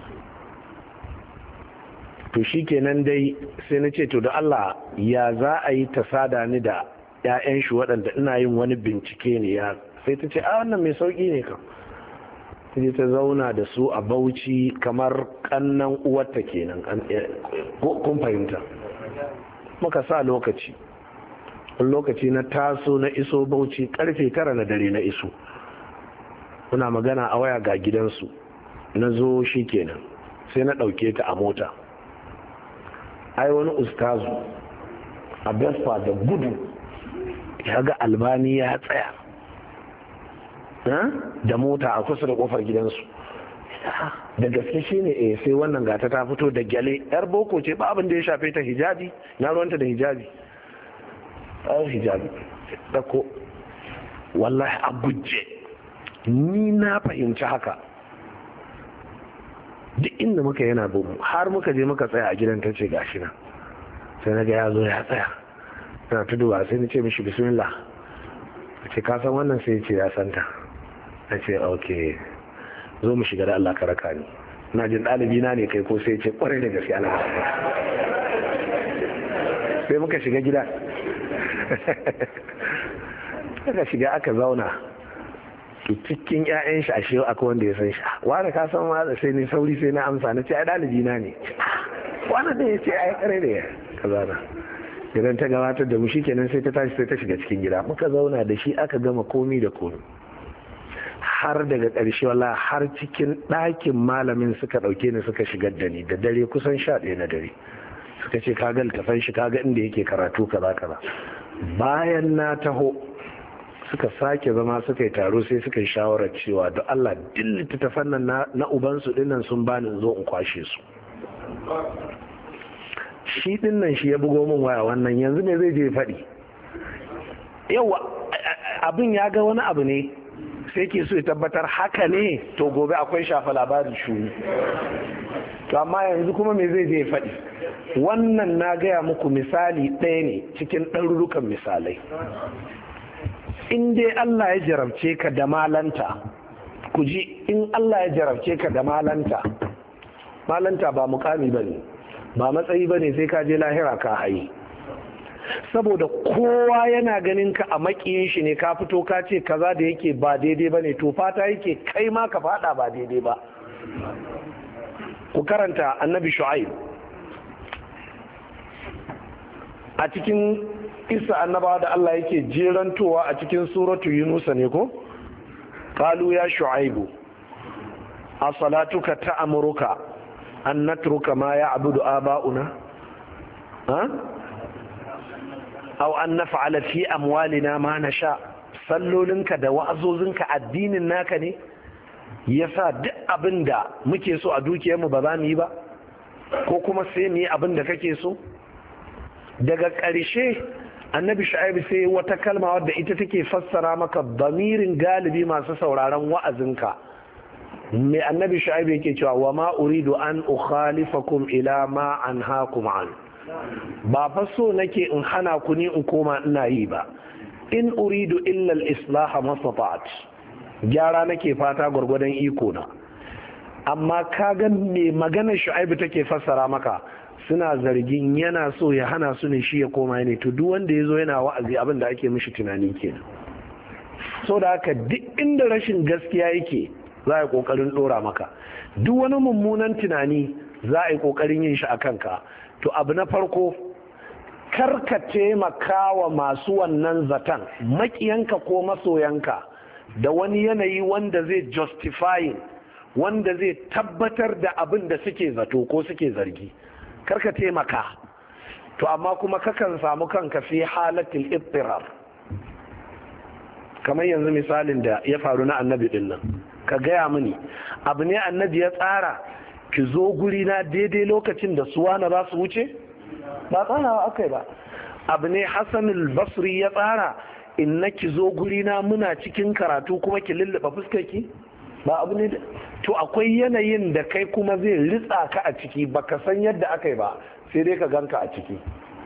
To shi kenan dai sai na ce to da Allah ya za a yi ta sada ni da 'ya'yan shi waɗanda ina yin wani bincike ne ya. Sai ta ce a wannan mai sauƙi ne kan. Sai ta zauna da su a Bauchi kamar ƙannan uwarta kenan, kun fahimta. Muka sa lokaci, lokaci na taso na iso Bauchi karfe tara na dare na iso. Muna magana a waya ga gidansu, na zo shi kenan sai na ɗauke ta a mota. Ai wani ustazu a Vespa da gudu ya ga Albani ya tsaya da mota a kusa da kofar gidansu. Da gaske shi ne eh sai wannan gata ta fito da gyale, yar boko ce, ba abin da ya shafe ta, hijabi na ruwanta da hijabi ɗan hijabi dako. Wallahi a guje ni na fahimci haka, duk inda muka yana bugu har muka je muka tsaya a gidan. Ta ce gashi na, sai na ga ya zo ya tsaya tana ta duba, sai na ce mishi bismillah. Ta ce ka san wannan? sai ce ya santa. Ta ce ok zo mu shiga da Allah ka raka ni, na jin ɗalibi na ne kai ko? Sai ce kwarai da gaske ana sai muka shiga gida aka shiga aka zauna cikin ƴaƴan shi a shi akwai wanda ya san shi wani ka san ma sai ni sauri sai na amsa na ce ai dalibi na ne wani da ya ce ai kare da kaza na idan ta gabatar da mu shikenan sai ta tashi sai ta shiga cikin gida muka zauna da shi aka gama komi da komi har daga ƙarshe wala har cikin ɗakin malamin suka ɗauke ni suka shigar da ni da dare kusan sha ɗaya na dare suka ce kaga littafan shi kaga inda yake karatu kaza kaza bayan na taho suka sake zama suka yi taro sai suka yi shawarar cewa da Allah duk littattafan nan na ubansu dinnan sun bani zo in kwashe su shi dinnan shi ya bugo min waya wannan yanzu me zai je faɗi yawa abin ya ga wani abu ne sai ke so ya tabbatar haka ne to gobe akwai shafa labarin shuni to amma yanzu kuma me zai je faɗi wannan na gaya muku misali ɗaya ne cikin ɗarurukan misalai in dai Allah ya jarabce ka da malanta ku ji in Allah ya jarabce ka da malanta malanta ba mukami bane ba matsayi bane sai ka je lahira ka haye saboda kowa yana ganin ka a makiyin shi ne ka fito ka ce kaza da yake ba daidai bane to fata yake kai ma ka fada ba daidai ba ku karanta annabi shu'aib a cikin isa annabawa da Allah yake jerantowa a cikin suratu yunusa ne ko qalu ya shu'aibu as-salatuka ta'muruka an natruka ma ya'budu aba'una ha aw an naf'ala fi amwalina ma nasha sallolinka da wa'azozinka addinin naka ne yasa duk abinda muke so a dukiyarmu ba za mu yi ba ko kuma sai mu yi abinda kake so daga ƙarshe annabi shu'aibu sai wata kalma wadda ita take fassara maka damirin galibi masu sauraron wa'azinka mai annabi shu'aibu yake cewa wa ma uridu an ukhalifakum ila ma anhaakum an ba fa so nake in hana ku ni in koma ina yi ba in uridu illa al-islah mastata'at gyara nake fata gwargwadon iko na amma kaga me maganar shu'aibu take fassara maka suna zargin yana so ya hana su ne shi ya koma ne to duk wanda ya zo yana wa'azi abin da ake mishi tunani kenan so da haka duk inda rashin gaskiya yake za a yi kokarin dora maka duk wani mummunan tunani za a yi kokarin yin shi a kanka to abu na farko karka taimaka wa masu wannan zaton makiyanka ko masoyanka da wani yanayi wanda zai justifying wanda zai tabbatar da abin da suke zato ko suke zargi karka taimaka to amma kuma kakan samu kanka fi halatil ittirar kamar yanzu misalin da ya faru na annabi din nan ka gaya mini abu ne annabi ya tsara ki zo guri na daidai lokacin da suwana za su wuce ba tsarawa akai ba abu ne Hassan al-Basri ya tsara inna ki zo guri na muna cikin karatu kuma ki lulluɓa fuskarki ba abu ne to akwai yanayin da kai kuma zai ritsa ka a ciki baka san yadda aka yi ba sai dai ka ganka a ciki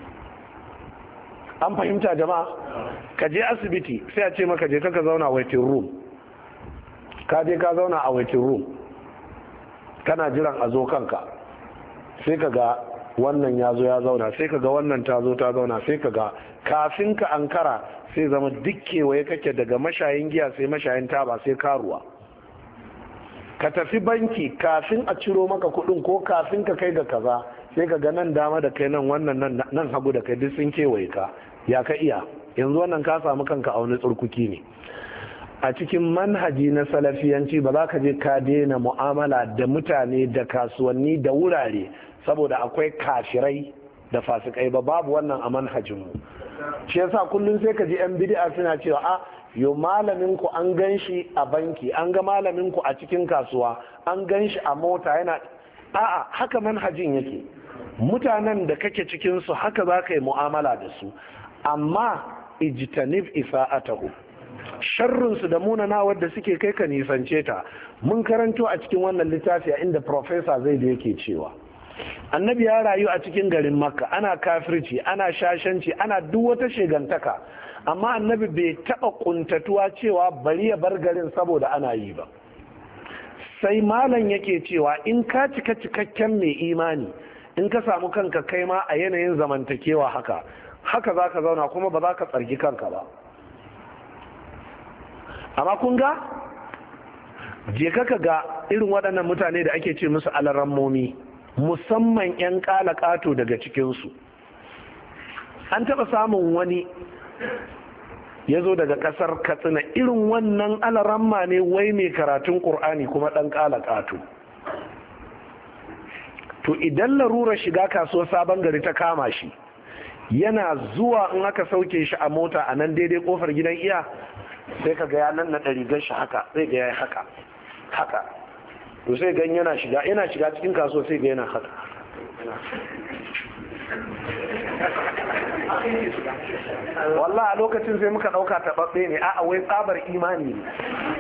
an fahimta jama'a ka je asibiti sai a ce maka je ka zauna waiting room ka je ka zauna a waiting room kana jiran a zo kanka sai ka ga wannan ya zo ya zauna sai ka ga wannan ta zo ta zauna sai ka ga kafin ka ankara sai zama duk kewaye kake daga mashayin giya sai mashayin taba sai karuwa ka tafi banki kafin a ciro maka kudin ko kafin ka kai ga kaza sai ka ga nan dama da kai nan wannan nan hagu da kai duk sun kewaye ka ya ka iya yanzu wannan ka samu kanka a wani tsurkuki ne a cikin manhaji na salafiyanci ba za ka je ka daina mu'amala da mutane da kasuwanni da wurare saboda akwai kafirai da fasikai ba babu wannan a manhajinmu shi yasa kullum sai ka ji yan bid'a suna cewa a yo malamin ku an gan shi a banki an ga malamin ku a cikin kasuwa an gan shi a mota yana a'a haka manhajin yake mutanen da kake cikin su haka za ka yi mu'amala da su amma ijtanib isa'atahu sharrin su da munana wadda suke kai ka nisance ta mun karanto a cikin wannan littafi inda professor zai da yake cewa annabi ya rayu a cikin garin makka ana kafirci ana shashanci ana duk wata shegantaka amma annabi bai taba kuntatuwa cewa bari ya bar garin saboda ana yi ba sai malam yake cewa in ka cika cikakken mai imani in ka samu kanka kai ma a yanayin zamantakewa haka haka za ka zauna kuma ba za ka tsarki kanka ba. amma kun ga je ka ga irin waɗannan mutane da ake ce musu alarammomi, musamman 'yan ƙato daga cikinsu. An taɓa samun wani ya zo daga ƙasar Katsina, irin wannan alaramma ne wai mai karatun ƙur'ani kuma ɗan ƙato. To idan larura shiga kasuwar Sabon Gari ta kama shi, yana zuwa in aka sauke shi a mota a nan daidai ƙofar gidan iya, sai ka ga ya nan na rigar shi haka, sai ga ya haka haka to sai gan yana shiga yana shiga cikin kasuwa sai ga yana haka. Wallah a lokacin sai muka dauka tababbe ne, a'a wai tsabar imani ne,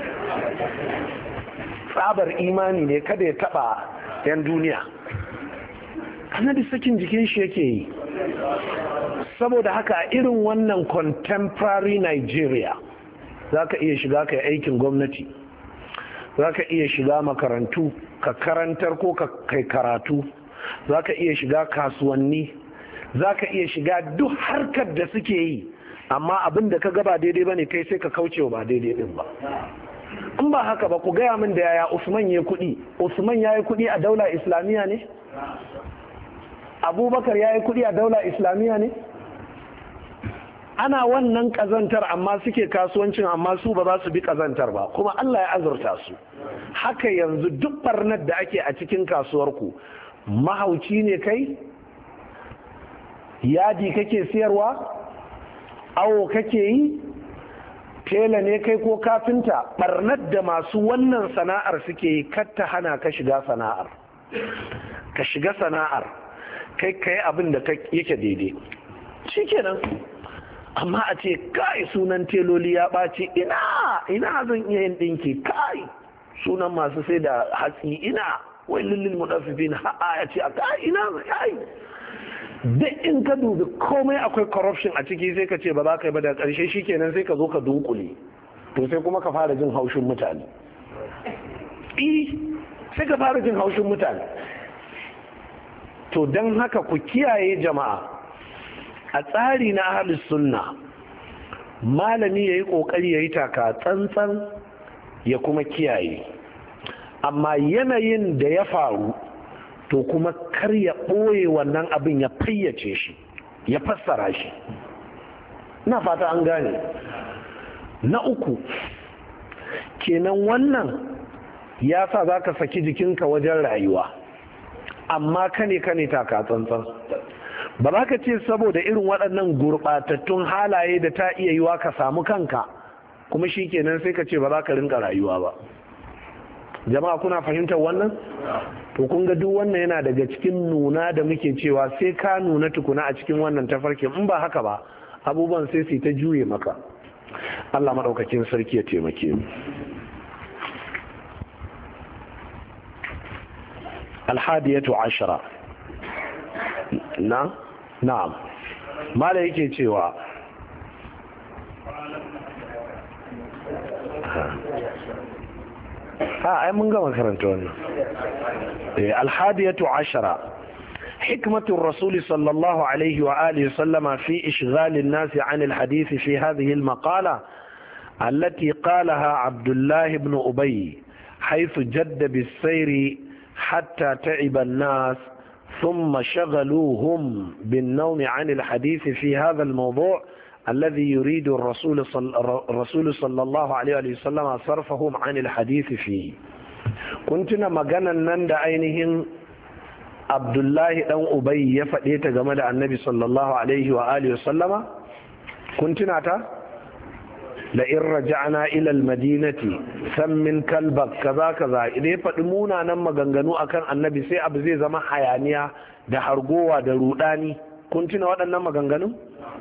tsabar imani ne kada ya taba yan duniya. Annabi sakin jikin shi yake yi. Saboda haka a irin wannan contemporary Nigeria za ka iya shiga ka yi aikin gwamnati, za ka iya shiga makarantu ka karantar ko ka kai karatu, za ka iya shiga kasuwanni, za ka iya shiga duk harkar da suke yi, amma abin da ka gaba daidai ba ne kai sai ka kauce wa ba daidai din ba. In ba haka ba ku gaya min da yaya Usman ya kuɗi. Usman ya yi kuɗi a daula islamiyya ne? Abubakar ya yi kuɗi a daula islamiyya ne? Ana wannan kazantar amma suke kasuwancin, amma su ba za su bi kazantar ba, kuma Allah ya azurta su. Haka yanzu duk barnar da ake a cikin kasuwarku, mahauci ne kai, yadi kake siyarwa, awo kake yi, tela ne kai ko kafinta, barnar da masu wannan sana'ar suke yi katta hana ka shiga sana'ar. Ka shiga sana'ar kai kai abin da yake daidai, shikenan. Amma a ce kai sunan teloli ya ɓaci, ina ina zan iya yin ɗinki, kai sunan masu sai da hatsi, ina wai lullul mudaffifin ha'a ya ce a kai ina kai. Duk in ka dubi komai akwai corruption a ciki, sai ka ce ba za ka yi ba, da ƙarshe shikenan sai ka zo ka dunkule, to sai kuma ka fara jin haushin mutane. Eh sai ka fara jin haushin mutane. To don haka ku kiyaye jama'a, a tsari na ahlus sunna malami yayi kokari yayi taka tsantsan ya kuma kiyaye, amma yanayin da ya faru to kuma kar ya ɓoye wannan abin, ya fayyace shi, ya fassara shi. Ina fata an gane. Na uku kenan wannan ya sa za ka saki jikinka wajen rayuwa, amma kane kane taka tsantsan. Ba za ka ce saboda irin waɗannan gurɓatattun halaye da ta iya yiwa ka samu kanka kuma shi kenan sai ka ce ba za ka rinka rayuwa ba. Jama'a kuna fahimtar wannan? To kun ga duk wannan yana daga cikin nuna da muke cewa sai ka nuna tukuna a cikin wannan tafarkin, in ba haka ba abubuwan sai su ta juye maka. Allah maɗaukakin sarki ya taimake mu. Alhadiyatu ashara. Na? Na'am. Mala yake cewa ha ai mun gama karanta wannan. Alhadiyatu ashara. حكمة الرسول صلى الله عليه وآله وسلم في إشغال الناس عن الحديث في هذه المقالة التي قالها عبد الله بن أبي حيث جد بالسير حتى تعب الناس ثم شغلوهم بالنوم عن الحديث في هذا الموضوع الذي يريد الرسول صلى, الرسول صلى الله عليه وسلم صرفهم عن الحديث فيه. كنتنا مغانا نند عينهم Abdullahi dan Ubay ya faɗe ta game da Annabi sallallahu alaihi wa alihi wasallama, kun tuna ta? La in raja'na ila al-madinati sammin kalbak kaza kaza, idan ya faɗi munanan maganganu akan Annabi sai abu zai zama hayaniya da hargowa da rudani. Kun tuna waɗannan maganganun?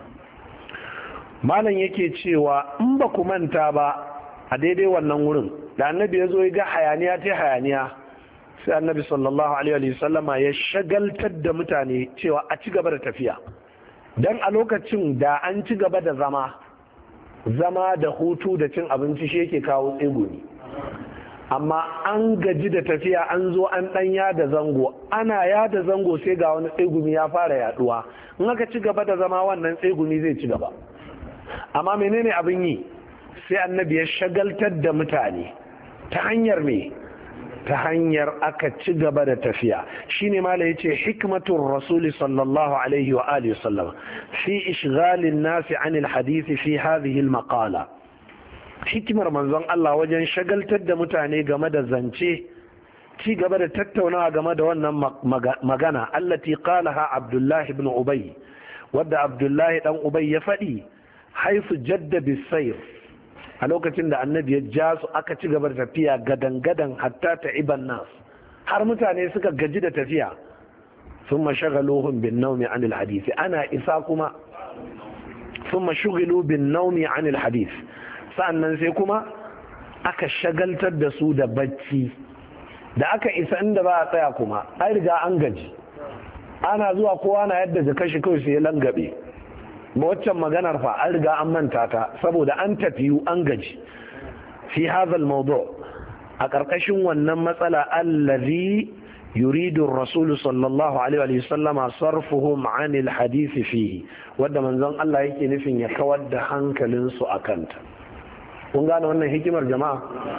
Malam yake cewa in ba ku manta ba a daidai wannan wurin da Annabi ya zo ya ga hayaniya ta hayaniya, sai Annabi sallallahu alaihi wasallama ya shagaltar da mutane cewa a ci gaba da tafiya, dan a lokacin da an ci gaba da zama zama da hutu da cin abinci shi yake kawo tsegumi, amma an gaji da tafiya an zo an ɗan yada zango, ana yada zango sai ga wani tsegumi ya fara yaduwa. In aka ci gaba da zama wannan tsegumi zai ci gaba. Amma menene abin yi? Sai annabi ya shagaltar da mutane ta hanyar me? Ta hanyar aka ci gaba da tafiya. Shine mala yace hikmatun rasuli sallallahu alaihi wa alihi wasallam fi ishghalin nasi anil hadisi fi hadhihi al maqala. Hikimar manzon Allah wajen shagaltar da mutane game da zance, ci gaba da tattaunawa game da wannan magana allati qalaha Abdullahi ibn Ubay, wadda Abdullahi dan Ubay ya faɗi haifu jadda bisayr, a lokacin da annabi ya ja su aka ci gaba da tafiya gadan-gadan hatta ta iban nas, har mutane suka gaji da tafiya. Thumma shaghaluhum bin nawmi anil hadisi, ana isa kuma thumma shughilu bin nawmi anil hadith, sa'annan sai kuma aka shagaltar da su da bacci. Da aka isa inda ba a tsaya kuma an riga an gaji, ana zuwa kowa na yadda jaka shi kawai sai ya langabe. Ba waccan maganar fa an riga an manta ta saboda an tafiyu an gaji. Fi hadha al-mawdu' a karkashin wannan matsala allazi yuridu ar-rasul sallallahu alaihi wa sallama sarfuhum 'anil hadith fihi, wanda manzon Allah yake nufin ya kawar da hankalin su akanta. Kun gane wannan hikimar jama'a?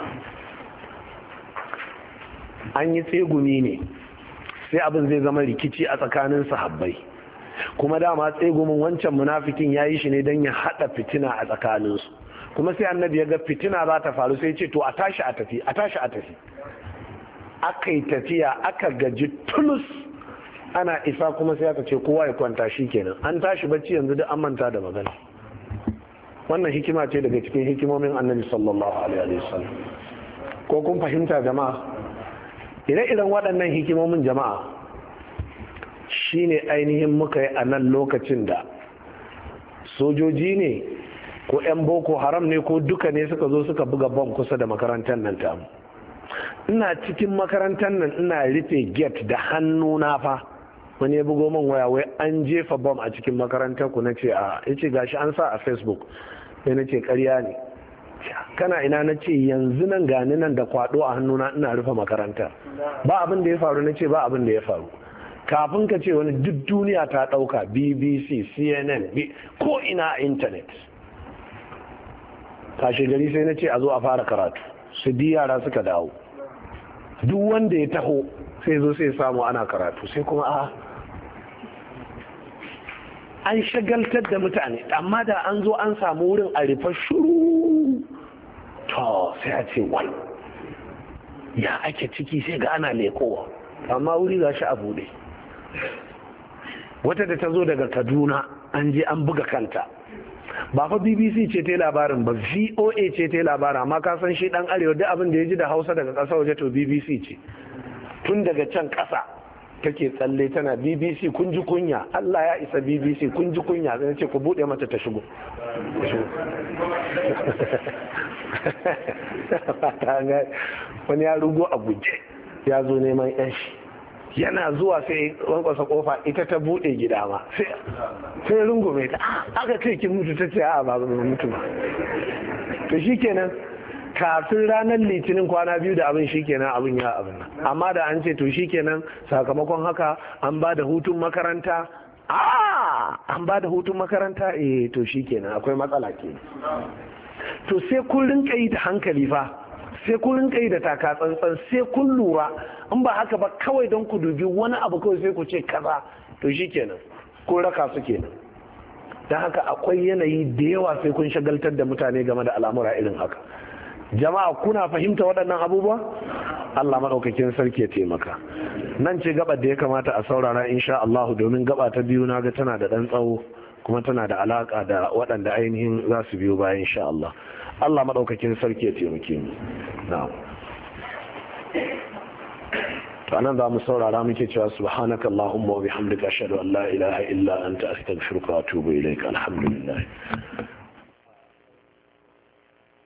An yi tsegumi ne sai abin zai zama rikici a tsakanin sahabbai, kuma dama tsegumin wancan munafikin ya yi shi ne don ya haɗa fitina a tsakaninsu, kuma sai annabi ya ga fitina za ta faru sai ce to a tashi a tafi a tashi a tafi. Aka yi tafiya aka gaji tulus, ana isa kuma sai aka ce kowa ya kwanta, shi kenan an tashi bacci, yanzu duk an manta da magana. Wannan hikima ce daga cikin hikimomin annabi sallallahu alaihi wasallam. Ko kun fahimta jama'a? Ire-iren waɗannan hikimomin jama'a shine ainihin muka yi a nan lokacin da sojoji ne ko 'yan boko haram ne ko duka ne suka zo suka buga bom kusa da makarantar nan tamu. Ina cikin makarantar nan ina rufe gate da hannuna fa, wani ya bugo min waya wai an jefa bom a cikin makarantar ku. Na ce a yace gashi an sa a Facebook. Sai na ce ƙarya ne. Kana ina? Na ce yanzu nan gani nan da kwado a hannuna ina rufe makaranta. Ba abin da ya faru. Na ce ba abin da ya faru. Kafin ka ce wani duk duniya ta ɗauka, B B C, C N N, ko ina a intanet. Kashe gari sai na ce a zo a fara karatu, su bi yara suka dawo. Duk wanda ya taho sai zo sai samu ana karatu, sai kuma a an shagaltar da mutane. Amma da an zo an samu wurin a rufe shuru, to sai a ce wai ya ake ciki, sai ga ana lekowa. Amma wuri ga shi a buɗe. Wata da ta zo daga Kaduna an je an buga kanta, ba fa B B C ce ta labarin ba, V O A ce ta labarin, amma ka san shi dan arewa duk abin da ya ji da Hausa daga ƙasa waje to B B C ce. Tun daga can ƙasa take tsalle tana B B C kun ji kunya, Allah ya isa B B C kun ji kunya, zai ce ku buɗe mata ta shigo. Wani ya rugo a guje ya zo neman yan shi, yana zuwa sai wankwasa kofa, ita ta bude gida ma sai rungume ta, aka ce kin mutu, ta ce a ba mutu ba. To shikenan kafin ranar litinin kwana biyu da abin shikenan abin ya abin nan. Amma da an ce to shikenan sakamakon haka an ba da hutun makaranta, a an ba da hutun makaranta, eh to shikenan akwai matsala ke. To sai kun rinka yi da hankali fa, sai kun rinka yi da taka tsantsan, sai kun lura. In ba haka ba kawai don ku dubi wani abu kawai sai ku ce kaza, to shi kenan kun raka su kenan. Don haka akwai yanayi da yawa sai kun shagaltar da mutane game da al'amura irin haka. Jama'a kuna fahimta waɗannan abubuwa? Allah maɗaukakin sarki ya taimaka. Nan ce gaba da ya kamata a saurara insha Allah, domin gaba ta biyu na ga tana da ɗan tsawo kuma tana da alaka da waɗanda ainihin za su biyo bayan insha Allah. Allah maɗaukakin sarki ya taimake mu. Na'am. To anan za mu saurara muke cewa subhanaka allahumma wa bihamdika ashhadu an la ilaha illa anta astaghfiruka wa atubu ilaik. Alhamdulillah.